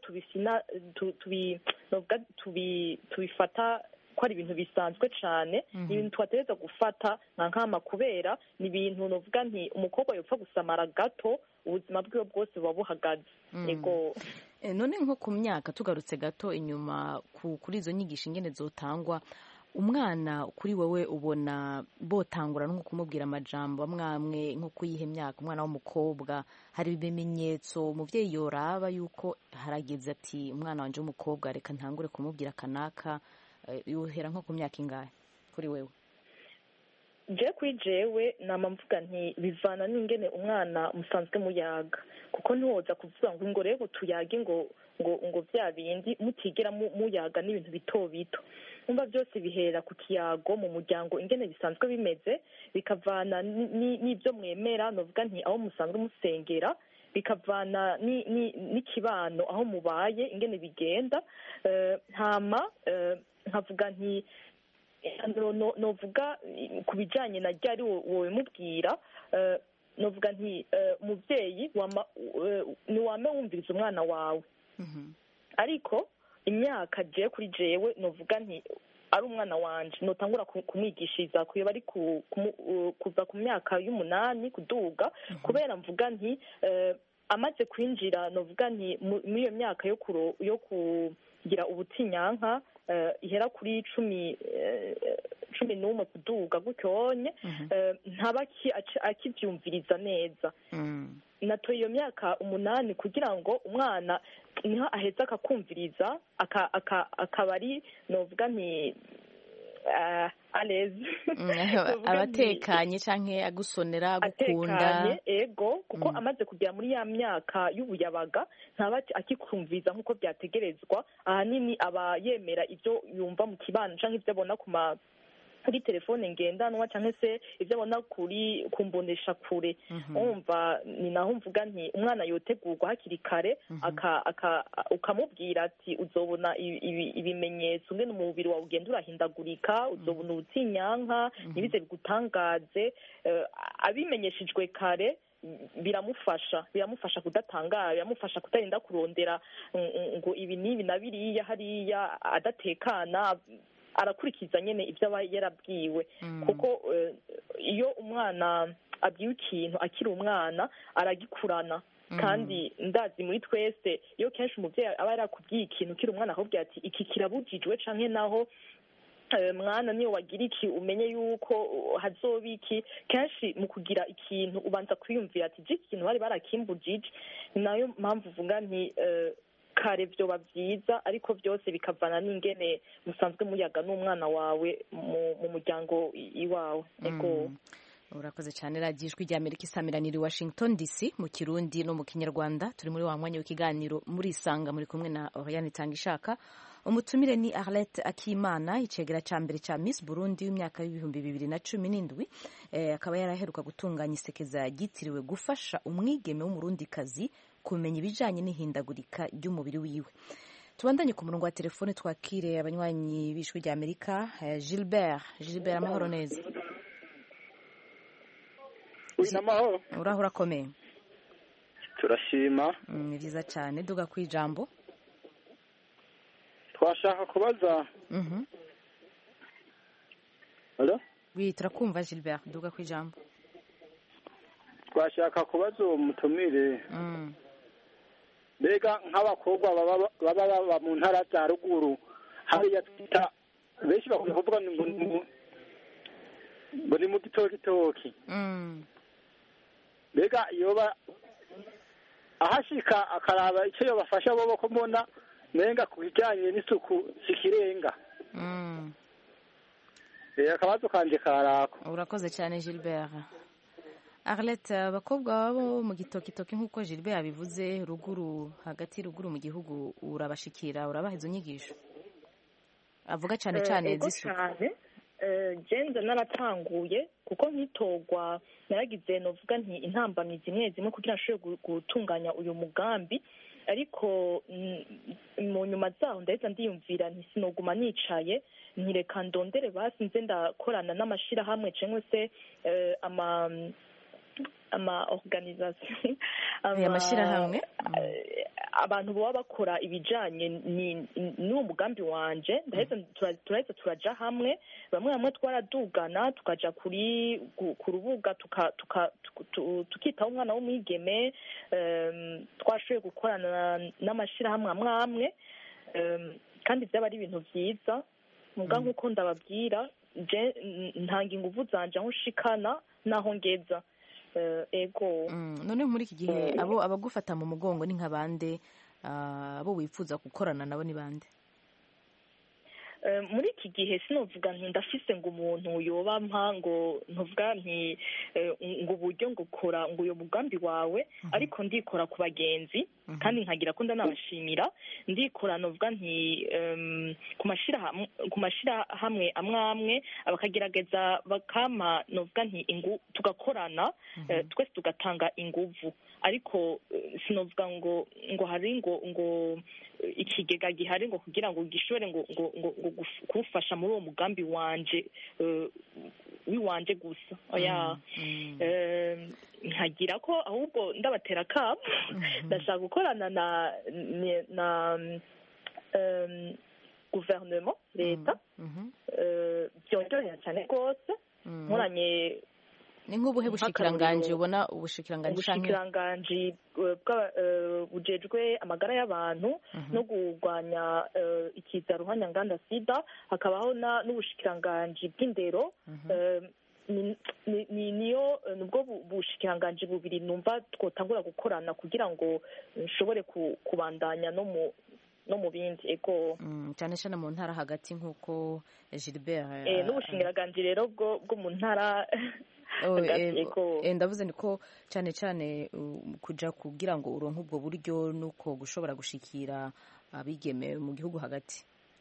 tubifata ko ari ibintu bisanzwe cyane, ni ibintu twategereza gufata nka nkama, kubera ni ibintu novuga nti umukobwa yopfa gusamara gato ubuzima bwiwe bwose buba buhagaze. Ego none nko ku myaka tugarutse gato inyuma kuri izo nyigisho ingene zotangwa, umwana kuri wowe ubona botangura nko kumubwira amajambo amwamwe nko kuyiha imyaka? Umwana w'umukobwa hari ibimenyetso umuvyeyi yoraba yuko harageze ati umwana wanje w'umukobwa reka ntangure kumubwira kanaka? Yohera nko ku myaka ingahe kuri wewe? kuri jewe nama mvuga nti bivana n'ingene umwana musanzwe muyaga, kuko ntiwoza kuvuga ngo rero tuyage ngo bya bindi mutigera muyaga n'ibintu bito bito. Umva byose bihera ku kiyago mu muryango ingene bisanzwe bimeze, bikavana n'ibyo mwemera, novuga nti aho musanzwe musengera, bikavana n'ikibano aho mubaye ingene bigenda. Hama nkavuga nti novuga ku bijyanye na ryari wowe mubwira, novuga nti umubyeyi ntiwame wumviriza umwana wawe, ariko imyaka je kuri jewe novuga nti ari umwana wanje notangura kumwigishiriza kuyo bari kuva ku myaka y'umunani kuduga, kubera mvuga nti amaze kwinjira novuga nti muri iyo myaka yo kugira ubutinyanka ihera kuri cumi n'umwe kuduga gutyonye, ntaba akivyumviriza neza. Natoye iyo myaka 8 kugira ngo umwana niho aheza akakumviriza akaba ari novuga nti alezi abatekanye canke agusonera agukunda. Ego kuko amaze kugera muri ya myaka y'ubuyabaga ntaba akikumviza nk'uko byategerezwa, ahanini aba yemera ibyo yumva mu kibano canke ibyo abona kuri telefone ngendanwa canke se ibyo abona kumbonesha kure. Umva ni naho mvuga nti umwana yotegurwa hakiri kare, ukamubwira ati uzobona ibimenyetso ngene umubiri wawe ugenda urahindagurika, uzobona ubutinyanka, ntibize bigutangaze. Abimenyeshejwe kare biramufasha kudatangara, biramufasha kutarinda kurondera ngo ibi n'ibi na biriya hariya adatekana, arakurikiza nyene ibyo aba yarabwiwe. Kuko iyo umwana abwiwe ikintu akiri umwana aragikurana, kandi ndazi muri twese iyo kenshi umuvyeyi aba yarakubwiye ikintu ukiri umwana akubwira ati iki kirabujijwe, canke naho mwana niyo wagira iki umenye yuko hazoba iki, kenshi mu kugira ikintu ubanza kwiyumvira ati iki kintu bari barakimbujije. Ni nayo mpamvu uvuga nti kare vyoba vyiza, ariko byose bikavana n'ingene musanzwe muyaga n'umwana wawe mu muryango iwawe. Ego urakoze cyane. radiyo ijwi rya Amerika isamiraniye Washington DC mu Kirundi no mu Kinyarwanda. Turi muri wa mwanya w'ikiganiro muri Isanga, muri kumwe na Oriane Tangishaka. Umutumire ni Arlette Akimana, icegera ca mbere ca Miss Burundi y'imyaka y'ibihumbi 2017. Akaba yaraheruka gutunganya isekeza ryitiriwe gufasha umwigeme w'umurundikazi kumenya ibijanye n'ihindagurika ry'umubiri wiwe. Tubandanye ku murongo wa telefone twakire abanywanyi b'Ijwi rya Amerika. Gilbert amahoro neza. Amahoro. Uraho urakomeye? Turashima. Ni byiza cyane. Duga ku ijambo. Twashaka kubaza. Hello? Oui, turakumva Gilbert. Duga ku ijambo. Twashaka kubaza uwo mutumire. Mbega nk'abakobwa baba mu ntara za ruguru hariya twita benshi bakunda kuvuga ngo ni mu gitokitoki. Mbega yoba ahashika akaraba icyo yobafasha bobo ko mbona nenga ku bijyanye n'isuku sikirenga. Akabazo kanje karako. Urakoze cyane Gilbert. Arlette, abakobwa babo mu gitokitoki nk'uko Gilbert yabivuze hagati ruguru mu gihugu urabashikira urabaha izo nyigisho avuga cyane z'isuku. Jenze naratanguye kuko nkitogwa naragize novuga nti intambamyi zimwe kugira nshobore gutunganya uyu mugambi, ariko mu nyuma zaho ndahita ndiyumvira nti sinoguma nicaye ntireka ndondere basi nze ndakorana n'amashirahamwe cyangwa se ama organisation amashirahamwe abantu baba bakora ibijanye n'uwo mugambi wanje. Turaheza turaja hamwe, bamwe twaradugana tukaja ku rubuga tukitaho umwana w'umwigeme. Twashoboye gukorana n'amashirahamwe amwe kandi byaba ari ibintu byiza. Muga nk'uko ndababwira ntanga inguvu zanje aho nshikana n'aho ngeza. Ego. None muri iki gihe abo abagufata mu mugongo ni nk'abande, abo wifuza gukorana nabo ni bande? Muri iki gihe sinovuga nti ndafise ngo umuntu yoba mpa ngo ntuvuga nti ngo uburyo ngo ukora ngo uyo mugambi wawe, ariko ndikora ku bagenzi kandi nkagira ko ndanabashimira. Ndikora novuga nti ku mashirahamwe amwe bakagerageza bakama novuga nti tugakorana twese tugatanga inguvu, ariko sinovuga ngo hari ngo ikigega gihari ngo kugira ngo gishobore ngo kufasha muri uwo mugambi wanje wiwanje gusa. Oya, nkagira ko ahubwo ndabatera kamo ndashaka gukorana na gouvernement leta byongerera cyane rwose. Nkoranye ni nk'ubuhe bushikiranganji ubona ubushikiranganji bujejwe amagara y'abantu no kurwanya ikiza ruhanyanganda sida, hakabaho n'ubushikiranganji bw'indero. niyo nubwo bushikiranganji bubiri numva twotangura gukorana kugira ngo nshobore kubandanya no mu bindi. Ego cyane cyane mu ntara hagati nk'uko Gilbert n'ubushikiranganji rero bwo mu ntara ndavuze niko cyane kuja kugira ngo uronke ubwo buryo nuko gushobora gushikira abigeme mu gihugu hagati.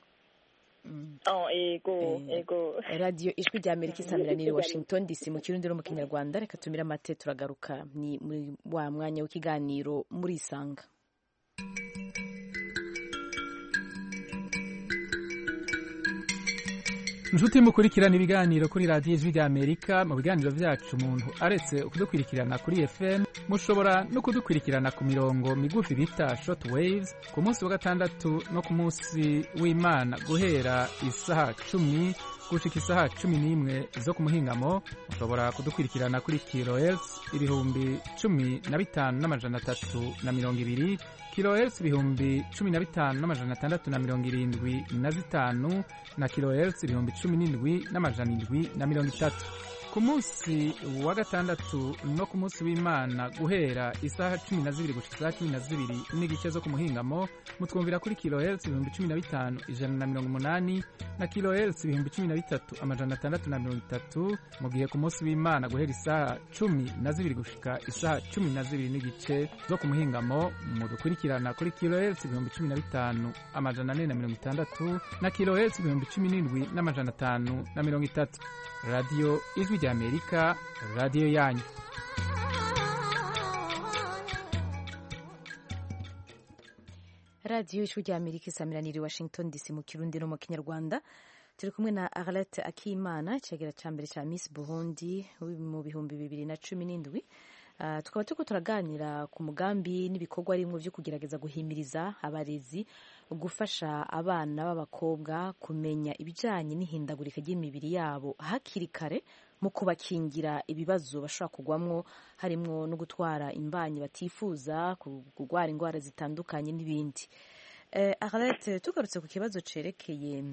Ego. Radio Ijwi rya Amerika isamiraniye Washington DC mu Kirundi no mu Kinyarwanda. Reka tumira amate turagaruka ni muri wa mwanya w'ikiganiro muri Isanga. Njuti mukurikirana ibiganiro kuri Radio Ijwi rya Amerika. Mu biganiro vyacu umuntu aretse kudukurikirana kuri FM, mushobora no kudukurikirana ku mirongo migufi bita short waves ku munsi wa gatandatu no ku munsi w'Imana guhera isaha 10 gushika isaha 11 zo ku muhingamo. Mushobora kudukurikirana kuri kilohertz 15,320 kilohertz 15,675 na kilohertz 17,730. Ku munsi wa gatandatu no ku munsi w'Imana guhera isaha 12 gushika isaha 12 n'igice zo ku muhingamo, mutwumvira kuri kilohertz 15,180 na kilohertz 13,630. Mu gihe ku munsi w'Imana guhera isaha 12 gushika isaha 12 n'igice zo ku muhingamo, mudukurikirana kuri kilohertz 15,460 na kilohertz 17,530. Radio Ijwi rya Amerika, radio yanyu. radiyo ijwi rya amerika isamiraniye washington dc mu kirundi no mu kinyarwanda. turi kumwe na Arlette Akimana, icegera ca mbere ca Miss Burundi mu bihumbi 2017. Tukaba turiko turaganira ku mugambi n'ibikorwa rimwe vyo kugerageza guhimiriza abarezi gufasha abana b'abakobwa kumenya ibijanye n'ihindagurika ry'imibiri yabo hakiri kare mu kubakingira ibibazo bashobora kugwamwo, harimwo no gutwara imbanyi batifuza, kugwara indwara zitandukanye n'ibindi. Arlette, tugarutse ku kibazo cerekeye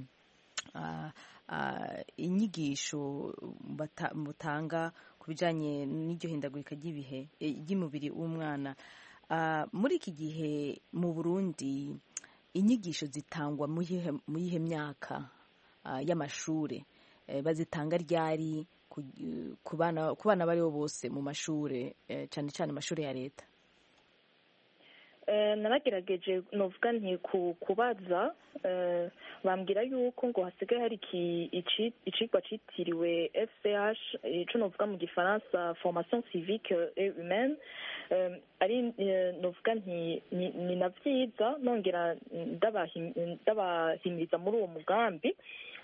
inyigisho mutanga ku bijanye n'iryo hindagurika ry'ibihe ry'umubiri w'umwana, muri iki gihe mu Burundi inyigisho zitangwa mu yihe myaka y'amashure? Bazitanga ryari ku bana bariho bose mu mashure, cyane cyane amashure ya leta? naragerageje novuga nti kubaza bambwira yuko ngo hasigaye hari icigwa citiriwe FCH, ico novuga mu gifaransa formation civique et humaine, ari novuga nti ni navyiza nongera ndabahimiriza muri uwo mugambi,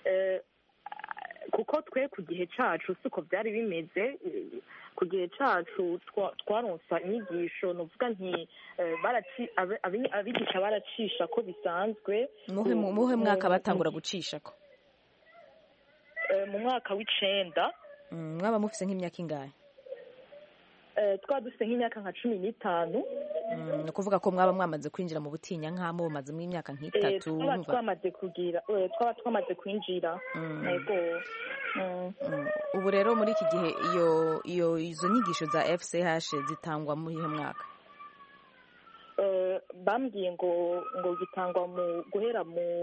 kuko twe ku gihe cacu siko byari bimeze. Ku gihe cacu twaronsa inyigisho novuga nti abigisha baracisha ko bisanzwe. Muhe mwaka batangura gucisha ko? Mu mwaka w'9. Mwaba mufise nk'imyaka ingahe? Twaba dufise nk'imyaka nka 15. Ni ukuvuga ko mwaba mwamaze kwinjira mu butinya nk'amo mumaze mu myaka nk'itatu? Twaba twamaze kwinjira. Yego. Ubu rero muri iki gihe izo nyigisho za FCH zitangwa mu ihe mwaka? Bambwiye ngo gitangwa mu guhera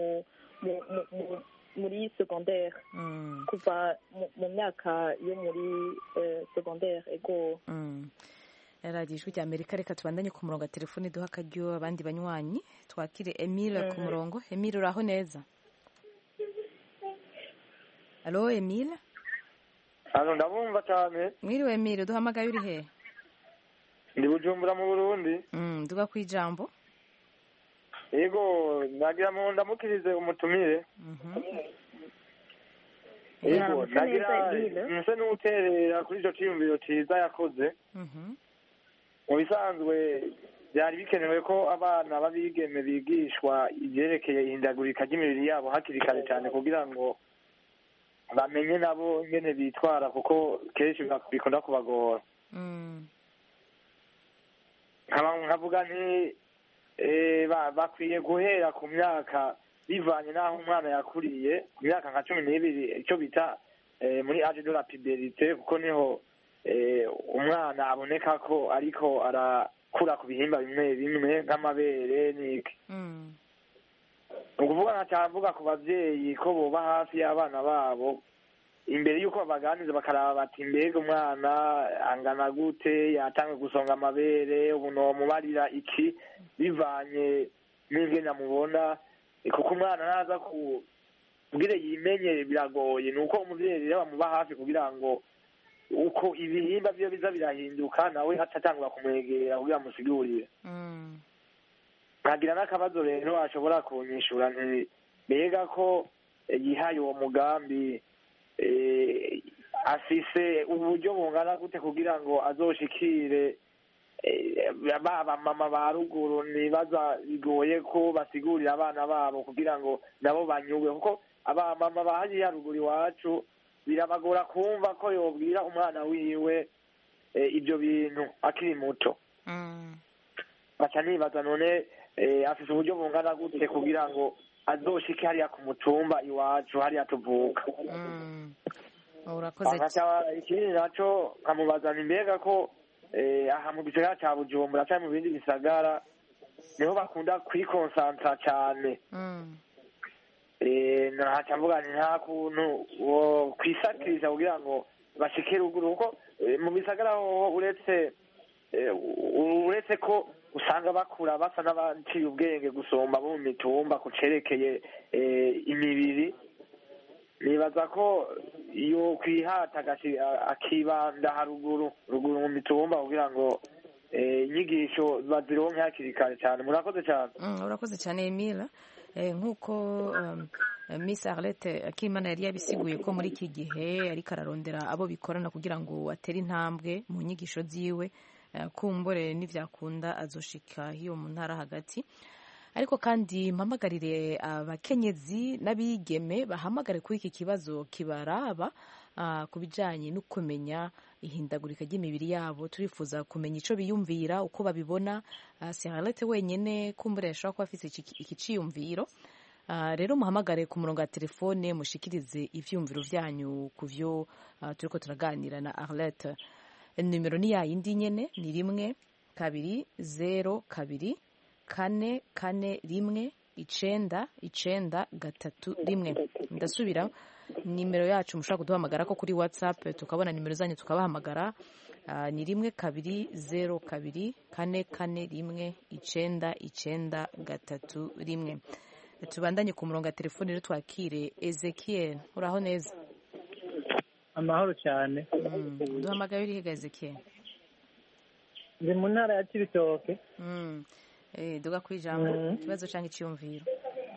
muri secondaire, kuva mu myaka yo muri secondaire. Ego. Radio Ijwi rya Amerika, reka tubandanye ku murongo wa telefone duha akaryo abandi banywanyi. Twakire Emile ku murongo. Emile, uraho neza? Allo Emile? Hano ndabumva cyane. Mwiriwe Emile, duhamagaye uri he? Ndi Bujumbura mu Burundi. Duga kwijambo. Yego, nagira mu ndamukirize umutumire. Yego, nagira nse n'uterera kuri ico ciyumviro ciza yakoze. Mu bisanzwe byari bikenewe ko abana babigeme bigishwa ivyerekeye ihindagurika ry'imibiri yabo hakiri kare cyane, kugira ngo bamenye nabo ngene bitwara, kuko kenshi bikunda kubagora. Nkavuga nti bakwiye guhera ku myaka bivanye n'aho umwana yakuriye, ku myaka nka 12, icyo bita muri âge de la puberté, kuko niho umwana aboneka ko ariko arakura ku bihimba bimwe bimwe nk'amabere n'iki. Ukuvuga nkacavuga ku bavyeyi ko boba hafi y'abana babo imbere y'uko babaganiza, bakaraba bati mbega umwana angana gute, yatangiye gusonga amabere, ubu nomubarira iki bivanye n'ingene amubona, kuko umwana naza kugira yimenye biragoye. Nuko umuvyeyi rero bamuba hafi kugira ngo uko ibihimba vyo biza birahinduka nawe atatangura kumwegera kugira amusigurire. Nkagira n'akabazo rero ashobora kunyishura nti mbega ko yihaye uwo mugambi afise uburyo bungana gute kugira ngo azoshikire baba mama ba ruguru? Nibaza bigoye ko basigurira abana babo kugira ngo nabo banyugwe, kuko aba mama bahariya ruguru iwacu birabagora kumva ko yobwira umwana wiwe ibyo bintu akiri muto. Baca nibaza none afise uburyo bungana gute kugira ngo azoshike hariya ku mutumba iwacu hariya tuvuka. Ikindi naco nkamubaza ni mbega ko aha mu gisagara ca Bujumbura canke mu bindi bisagara niho bakunda kwikonsanta cane. Ntaca mvuga nti nta kuntu kwisakiriza kugira ngo bashike ruguru, kuko mu bisagara hoho uretse ko usanga bakura basa n'abaciye ubwenge gusumba bo mu mitumba ku cerekeye imibiri. Nibaza ko iyo kwihata akibanda haruguru mu mitumba kugira ngo inyigisho bazironke hakiri kare cyane. Murakoze cyane. Urakoze cyane Emile. Nk'uko Miss Arlette Akimana yari yabisiguye ko muri iki gihe ariko ararondera abo bikorana kugira ngo atere intambwe mu nyigisho ziwe, kumbure n'ivyakunda azoshika hiyo mu ntara hagati. Ariko kandi mpamagarire abakenyezi n'abigeme bahamagare kuri iki kibazo kibaraba ku bijanye no kumenya ihindagurika ry'imibiri yabo. Turifuza kumenya ico biyumvira, uko babibona. Si Arlette wenyene kumbure yashobora kuba afise iki ciyumviro. Rero muhamagare ku murongo wa telefone mushikirize ivyumviro vyanyu kuvyo turiko turaganira na Arlette. Nimero ni yayindi nyene, ni 1-2-0-2 4-4-1-9-9-3. Ndasubira, nimero yacu mushobora kuduhamagara ko kuri WhatsApp tukabona nimero zanyu tukabahamagara. Ni 1-2-0-2 Tubandanye ku murongo wa telefone rero twakire Ezekiel. Uraho neza? Amahoro cyane. Duhamagaye uri hega Ezekiel? Ndi mu ntara ya Cibitoke. Duga kwijambo ikibazo cyangwa icyumviro.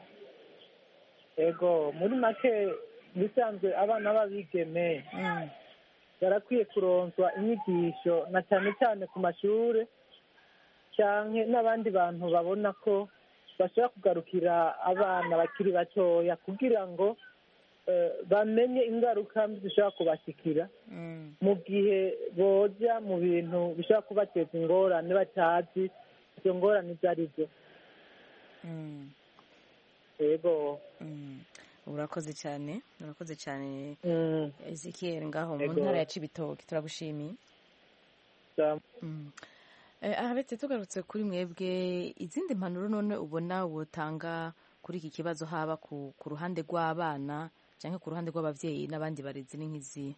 Ego, muri make bisanzwe abana babigeme barakwiye kuronswa inyigisho na cyane cyane ku mashure cyangwa n'abandi bantu babona ko bashobora kugarukira abana bakiri batoya kugira ngo bamenye ingaruka zishobora kubashikira mu gihe boja mu bintu bishobora kubateza ingorane batazi izo ngorane izo ari zo. Yego. Urakoze cyane Ezekiel ngaho mu ntara ya Cibitoke. Turagushimiye. Arlette, tugarutse kuri mwebwe, izindi mpanuro none ubona wotanga kuri iki kibazo, haba ku ruhande rw'abana cyangwa ku ruhande rw'abavyeyi n'abandi barezi n'inkizi?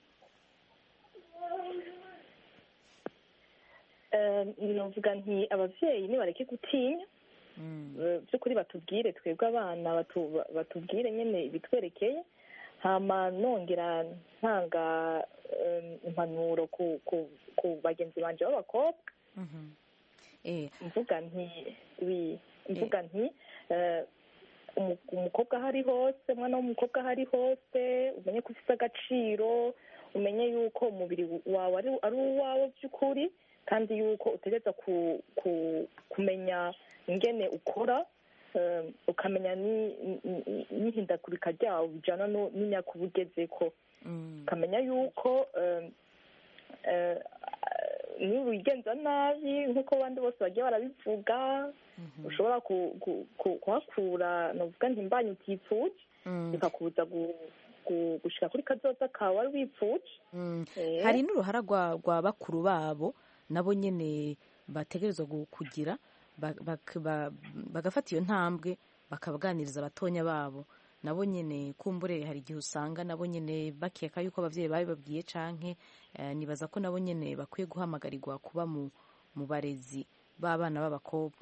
Novuga nti abavyeyi nibareke gutinya, by'ukuri batubwire twebwe abana, batubwire nyene ibitwerekeye. Hama nongera ntanga impanuro ku bagenzi banje b'abakobwa. Mvuga nti umukobwa ahari hose, umwana w'umukobwa ahari hose, umenye ko ufite agaciro, umenye yuko umubiri wawe ari uwawe by'ukuri, kandi yuko utegereza kumenya ingene ukora, ukamenya n'ihindagurika ryawo bijana n'imyaka uba ugezeko. Ukamenya yuko niba wigenza nabi nk'uko abandi bose bagiye barabivuga, ushobora kuhakura novuga nti imbanyi utipfuje, bikakubuza gushika kuri kazoza kawe wari wipfuje. Hari n'uruhara rwa bakuru babo nabo nyene bategerezwa kugira, bagafata iyo ntambwe bakabaganiriza abatonya babo. Nabo nyene kumbure hari igihe usanga nabo nyene bakeka yuko abavyeyi babibabwiye, canke nibaza ko nabo nyene bakwiye guhamagarirwa kuba mu barezi b'abana b'abakobwa.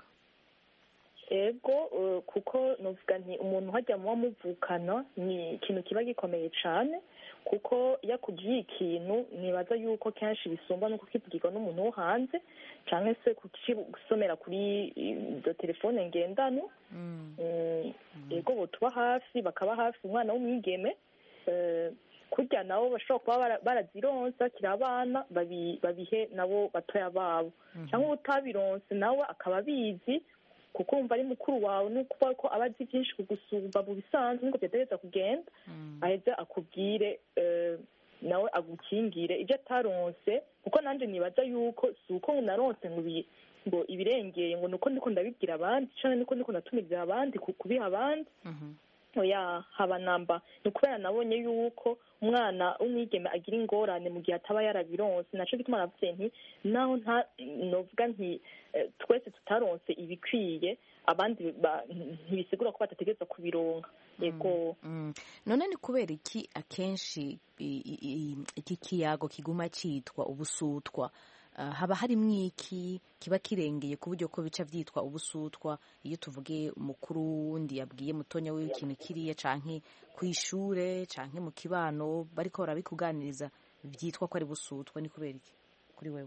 Ego, kuko novuga nti umuntu hajya muba muvukana ni ikintu kiba gikomeye cane, kuko iyo akugiye ikintu nibaza yuko kenshi bisumba no kukibwirwa n'umuntu wo hanze, canke se kukisomera kuri izo telefone ngendanwa. Ego botuba hafi, bakaba hafi umwana w'umwigeme, kurya nabo bashobora kuba barazironsa kiri abana babihe nabo batoya babo, cyangwa utabironse nawe akaba abizi, kuko wumva ari mukuru wawe n'ukuvuga ko aba azi byinshi kugusumba mu bisanzwe, niko byategereza kugenda, aheze akubwire nawe agukingire ibyo ataronse. Kuko nanje nibaza yuko si uko naronse ngo ibirengeye ngo nuko ndiko ndabibwira abandi, cyangwa nuko ndiko ndatumiriza abandi kubiha abandi. Oya, haba namba ni ukubera nabonye yuko umwana w'umwigeme agira ingorane mu gihe ataba yarabironse. Naco gituma navuze nti naho novuga nti twese tutaronse ibikwiye, abandi ntibisigura ko batategereza kubironka. Yego. None ni kubera iki akenshi iki kiyago kiguma citwa ubusutwa? Haba harimwo iki kiba kirengeye ku buryo ko bica vyitwa ubusutwa iyo tuvuge umukuru wundi yabwiye mutonya wiwe ikintu kiriya, canke kw'ishure canke mu kibano bariko barabikuganiriza vyitwa ko ari busutwa? Ni kubera iki kuri wewe?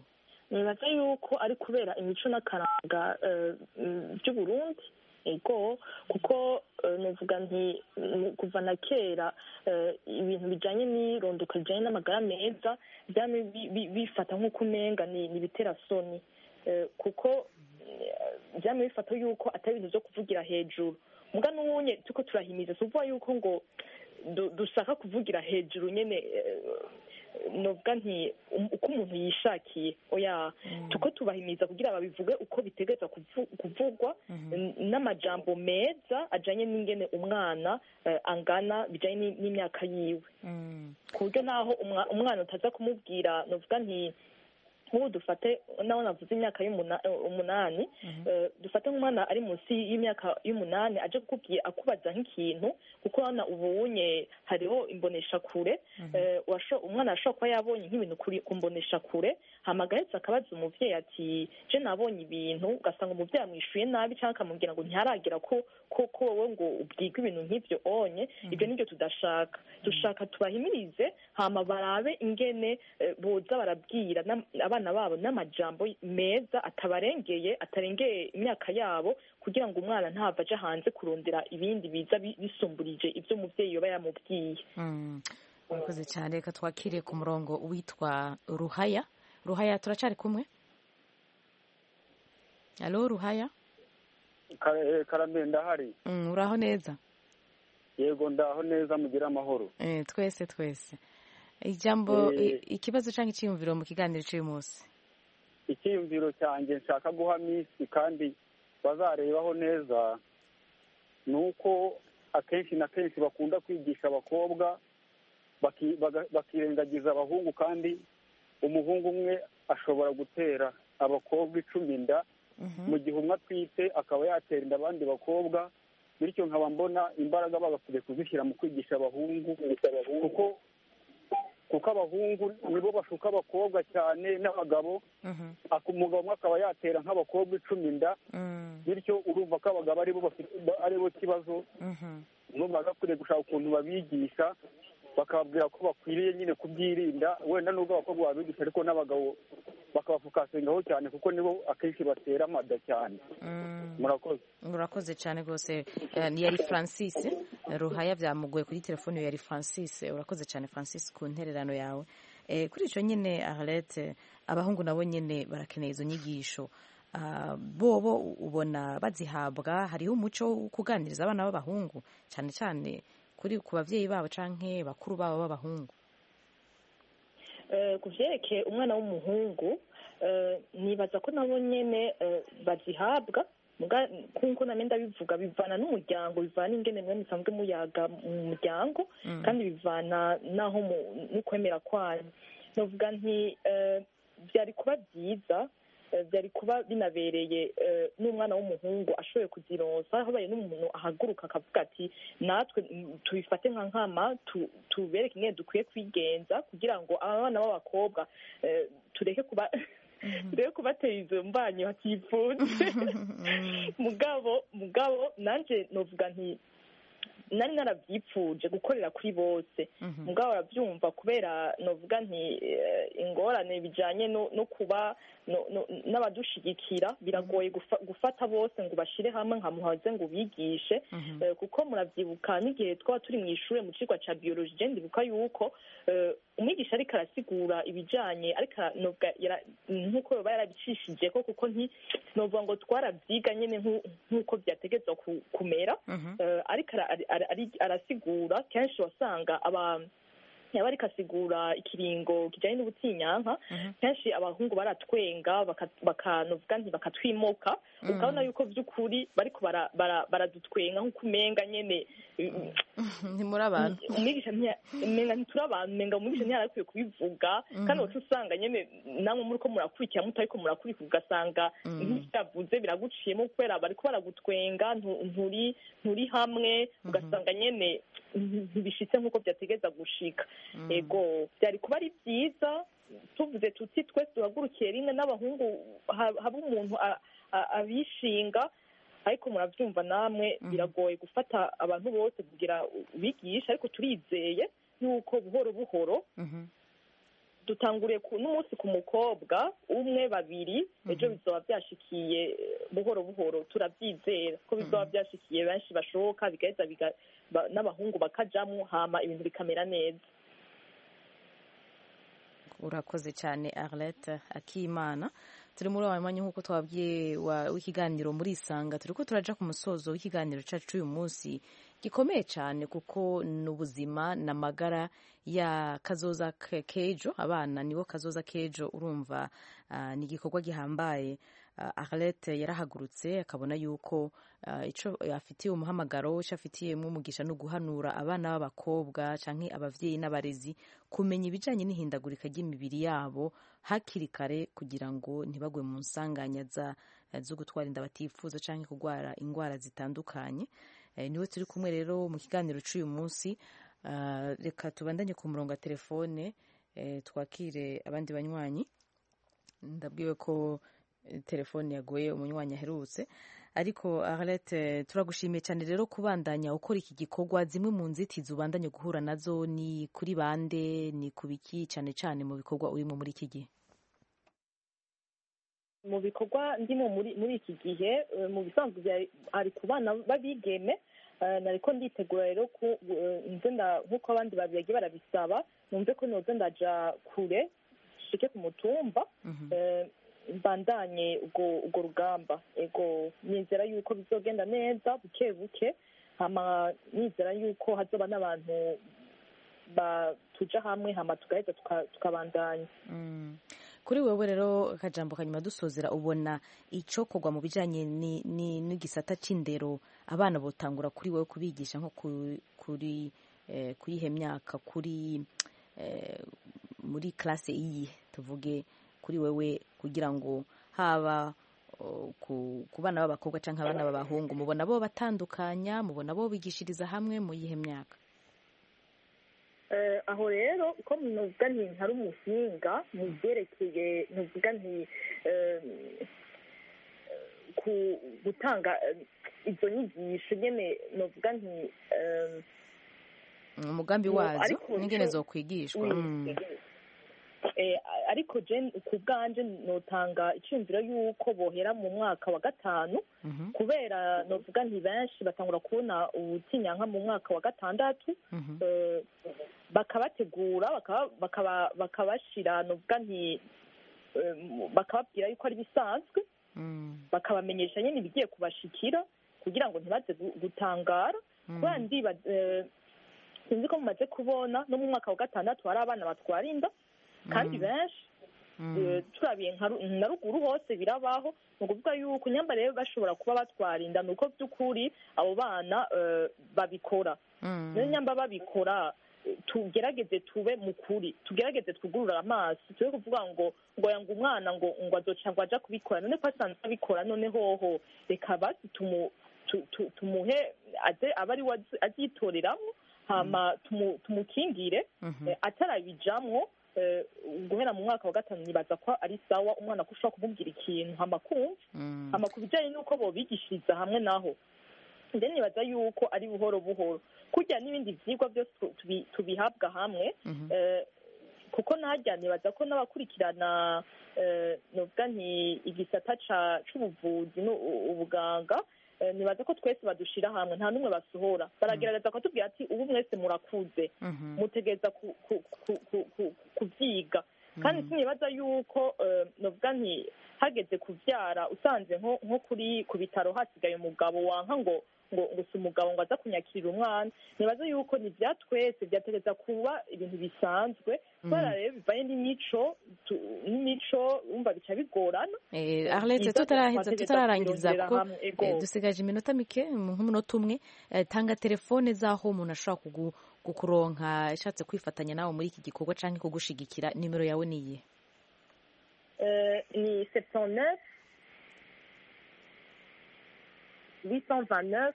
nibaza yuko ari kubera imico n'akaranga by'uburundi ego kuko nuvuga nti kuva na kera ibintu bijanye n'irondoka rijanye n'amagara meza byamye bifata nk'uko umenga ni ibitera soni kuko byamye bifata yuko atari ibintu vyo kuvugira hejuru muga n'ubunye tuko turahimiza tuvuga yuko ngo dushaka kuvugira hejuru nyene novuga nti uko umuntu yishakiye oya tuko tubahimiza kugira babivuge uko bitegeza kuvugwa n'amajambo meza ajanye n'ingene umwana angana bijanye n'imyaka yiwe ku buryo naho umwana utaza kumubwira novuga nti nk'ubu dufate naho navuze imyaka y'umunani dufate nk'umwana ari munsi y'imyaka y'umunani aje kukubwiye akubaza nk'ikintu kuko hano ubunye hariho imbonesha kure umwana ashobora kuba yabonye nk'ibintu ku mbonesha kure hama agahetse akabaza umuvyeyi ati je nabonye ibintu ugasanga umuvyeyi amwishuye nabi cyangwa akamubwira ngo ntiharagira ko wowe ngo ubwirwe ibintu nk'ivyo onye ibyo nibyo tudashaka dushaka tubahimirize hama barabe ingene boza barabwira abana babo n'amajambo meza atarengeye imyaka yabo kugira ngo umwana ntava aje hanze kurondera ibindi biza bisumburije ibyo umuvyeyi yoba yamubwiye. Murakoze cyane, reka twakire ku murongo witwa Ruhaya. Ruhaya, turacari kumwe? Alo Ruhaya? Karame ndahari. Uraho neza? Yego ndaho neza, mugira amahoro. Twese ijambo ikibazo canke iciyumviro mu kiganiro cy'uyu munsi. Icyiyumviro cyanjye nshaka guha misi kandi bazarebaho neza nuko akenshi na kenshi bakunda kwigisha abakobwa bakirengagiza abahungu, kandi umuhungu umwe ashobora gutera abakobwa 10 inda mu gihe umwe atwite akaba yatera inda abandi bakobwa, bityo nkaba mbona imbaraga bagakwiye kuzishyira mu kwigisha abahungu kuko abahungu nibo bashuka abakobwa cyane n'abagabo, umugabo umwe akaba yatera nk'abakobwa 10 inda, bityo urumva ko abagabo aribo kibazo. Bagakwiye gushaka ukuntu babigisha bakababwira ko bakwiriye nyine kubyirinda, wenda nubwo abakobwa babigisha ariko n'abagabo bakabafukasengaho cyane kuko nibo akenshi batera amada cyane. Murakoze cyane rwose. Ni yari Francis Ruhaya, byamugoye kuri telefone yari Francis. Urakoze cyane Francis ku ntererano yawe. Kuri icyo nyine Arlette, abahungu nabo nyine barakeneye izo nyigisho. Bobo ubona bazihabwa? Hariho umuco wo kuganiriza abana b'abahungu cyane cyane ku bavyeyi babo canke bakuru babo b'abahungu? Ku vyerekeye umwana w'umuhungu nibaza ko nabo nyene bazihabwa, nkuko namwe ndabivuga bivana n'umuryango, bivana ingene mwe musanzwe muyaga mu muryango, kandi bivana naho n'ukwemera kwanyu. Novuga nti byari kuba byiza, byari kuba binabereye n'umwana w'umuhungu ashoboye kuzironsa, habaye n'umuntu ahaguruka akavuga ati natwe tubifate nka nkama tubereke ingene dukwiye kwigenza kugira ngo abana b'abakobwa tureke kubatera izo mbanyi batifunze. mugabo nanje novuga nti nari narabyipfuje gukorera kuri bose, mugabo arabyumva kubera novuga nti ingorane bijanye no kuba n'abadushigikira biragoye gufata bose ngo bashire hamwe nkamuhaze ngo bigishe, kuko muravyibuka n'igihe twaba turi mu ishure mu cigwa ca biologie, je ndibuka yuko umwigisha ariko arasigura ibijanye nk'uko yoba yarabicishije ko, kuko novuga ngo twaravyiga nyene nk'uko vyategezwa kumera, ariko arasigura kenshi wasanga yaba ariko asigura ikiringo kijanye n'ubutinyanka, kenshi abahungu baratwenga bakanovuga nti bakatwimoka, ukabona yuko by'ukuri bariko baradutwenga nk'uko umenga nyene ntimuri abantu, umwigisha ntituri abantu, umenga umwigisha ntiyarakwiye kubivuga, kandi wacu usanga nyene namwe muriko murakurikira mutariko murakurikira ugasanga nk'ivyavuze biraguciyemo kubera bariko baragutwenga, nturi hamwe, ugasanga nyene ntibishitse nk'uko vyategeza gushika. Ego byari kuba ari byiza tuvuze tuti twese duhagurukiye rimwe, n'abahungu haba umuntu abishinga, ariko murabyumva namwe biragoye gufata abantu bose kugira bigisha, ariko turizeye yuko buhoro buhoro dutanguriye n'umunsi ku mukobwa umwe babiri ejo bizoba byashikiye buhoro buhoro turabyizera ko bizoba byashikiye benshi bashoboka bigaheza n'abahungu bakajamwo hama ibintu bikamera neza. Urakoze cyane Arlette Akimana. Turi muri wa mwanya nk'uko twabwiye w'ikiganiro muri Isanga, turiko turaja ku musozo w'ikiganiro cacu uyu munsi gikomeye cyane kuko n'ubuzima n'amagara ya kazoza kejo, abana nibo kazoza kejo. Urumva ni igikorwa gihambaye. Arlette yarahagurutse akabona yuko ico afitiye umuhamagaro, ico afitiyemo umugisha no guhanura abana b'abakobwa canke abavyeyi n'abarezi kumenya ibijanye n'ihindagurika ry'imibiri yabo hakiri kare kugira ngo ntibagwe mu nsanganya zo gutwara inda batifuza canke kurwara ingwara zitandukanye. Niwe turi kumwe rero mu kiganiro c'uyu munsi. Reka tubandanye ku murongo wa telefone twakire abandi banywanyi. Ndabwiwe ko telefone yagoye umunywanyi aherutse, ariko Arlette turagushimiye cyane rero kubandanya ukora iki gikorwa. Zimwe mu nzitizi ubandanye guhura nazo ni kuri bande, ni kubiki cyane cyane mu bikorwa urimo muri iki gihe? Mu bikorwa ndimo muri iki gihe mu bisanzwe ari ku bana babigeme, nariko nditegura rero nk'uko abandi bagiye barabisaba, numve ko noza ndaja kure shike ku mutumba mbandanye ubwo rugamba. Ego nizera yuko bizogenda neza buke buke, hama nizera yuko hazoba n'abantu tuja hamwe hama tugaheza tukabandanya. Kuri wewe rero akajambo kanyuma dusozera, ubona ico kogwa mu bijanye n'igisata c'indero abana botangura kuri wewe kubigisha nko kuri kuyihe myaka, kuri muri classe iyi tuvuge kuri wewe, kugira ngo haba ku bana b'abakobwa canke abana b'abahungu mubona bo batandukanya, mubona bo bigishiriza hamwe mu yihe myaka? Aho rero uko nuvuga nti ntari umuhinga mu byerekeye, nuvuga nti ku gutanga izo nyigisho nyene, nuvuga nti umugambi wazo n'ingene zokwigishwa. Ariko je ku bwanje notanga icyumviro yuko bohera mu mwaka wa gatanu, kubera novuga nti benshi batangura kubona ubutinyanka mu mwaka wa gatandatu, bakabategura bakabashira novuga nti bakababwira yuko ari bisanzwe, bakabamenyesha nyine ibigiye kubashikira kugira ngo ntibaze gutangara. Kubera sinzi ko mumaze kubona no mu mwaka wa gatandatu hari abana batwara inda kandi benshi, turabiye na ruguru hose birabaho. ni ukuvuga yuko nyamba rero bashobora kuba batwara inda ni uko by'ukuri abo bana babikora. Niyo nyamba babikora tugerageze tube mukuri, tugerageze twugurura amaso, tube kuvuga ngo yanga umwana ngo azoca ngo aja kubikora, none ko asanzwe abikora, none hoho reka basi tumuhe aba ari we azitoreramo, hama tumukingire atarabijamwo. Guhera mu mwaka wa gatanu nibaza ko ari sawa umwana ko ushobora kumubwira ikintu hama kumva, hama ku bijyanye n'uko bobigishiriza hamwe naho ndetse nibaza yuko ari buhoro buhoro kujya n'ibindi byigwa byose tubihabwa hamwe, kuko najya nibaza ko n'abakurikirana novuga nti igisata c'ubuvuzi ubuganga, nibaza ko twese badushira hamwe nta numwe basohora, baragerageza kutubwira ati ubu mwese murakuze mutegereza kuvyiga, kandi sinibaza yuko novuga nti hageze kuvyara usanze nko ku bitaro hasigaye umugabo wanka ngo si umugabo ngo aza kunyakirira umwana, nibaza yuko ni vya twese vyategereza kuba ibintu bisanzwe, kubera rero bivanye n'imico umva bica bigorana. Arlette, tutararangiza kuko dusigaje iminota mike, nk'umunota umwe, tanga telefone zaho umuntu ashobora kukuronka ashatse kwifatanya nawe muri iki gikorwa canke kugushigikira. Nimero yawe ni iyihe? Ni 79 829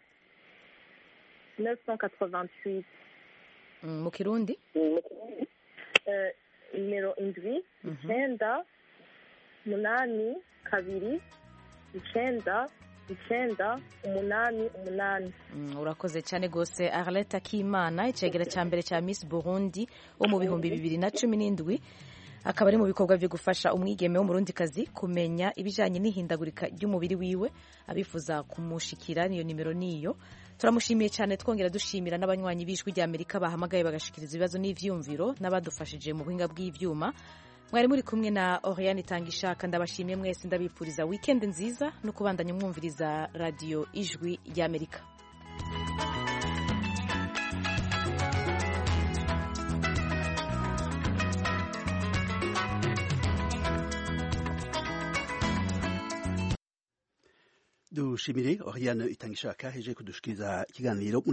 988. Mu Kirundi? Nimero indwi 9 8 2 9 9 8 8. Urakoze cyane gose Arlette Akimana, icegera cya mbere cya Miss Burundi wo mu 2017. akaba ari mu bikorwa byo gufasha umwigeme w'umurundikazi kumenya ibijanye n'ihindagurika ry'umubiri wiwe. Abifuza kumushikira niyo nimero niyo. Turamushimiye cyane, twongera dushimira n'abanywanyi b'Ijwi ry'Amerika bahamagaye bagashikiriza ibibazo n'ivyumviro n'abadufashije mu buhinga bw'ivyuma. Mwari muri kumwe na Oriane Tangishaka. Ndabashimiye mwese, ndabipfuriza weekend nziza no kubandanya mwumviriza radio Ijwi ry'Amerika. Dushimire Oriane Itangishaka heje kudushikiriza ikiganiro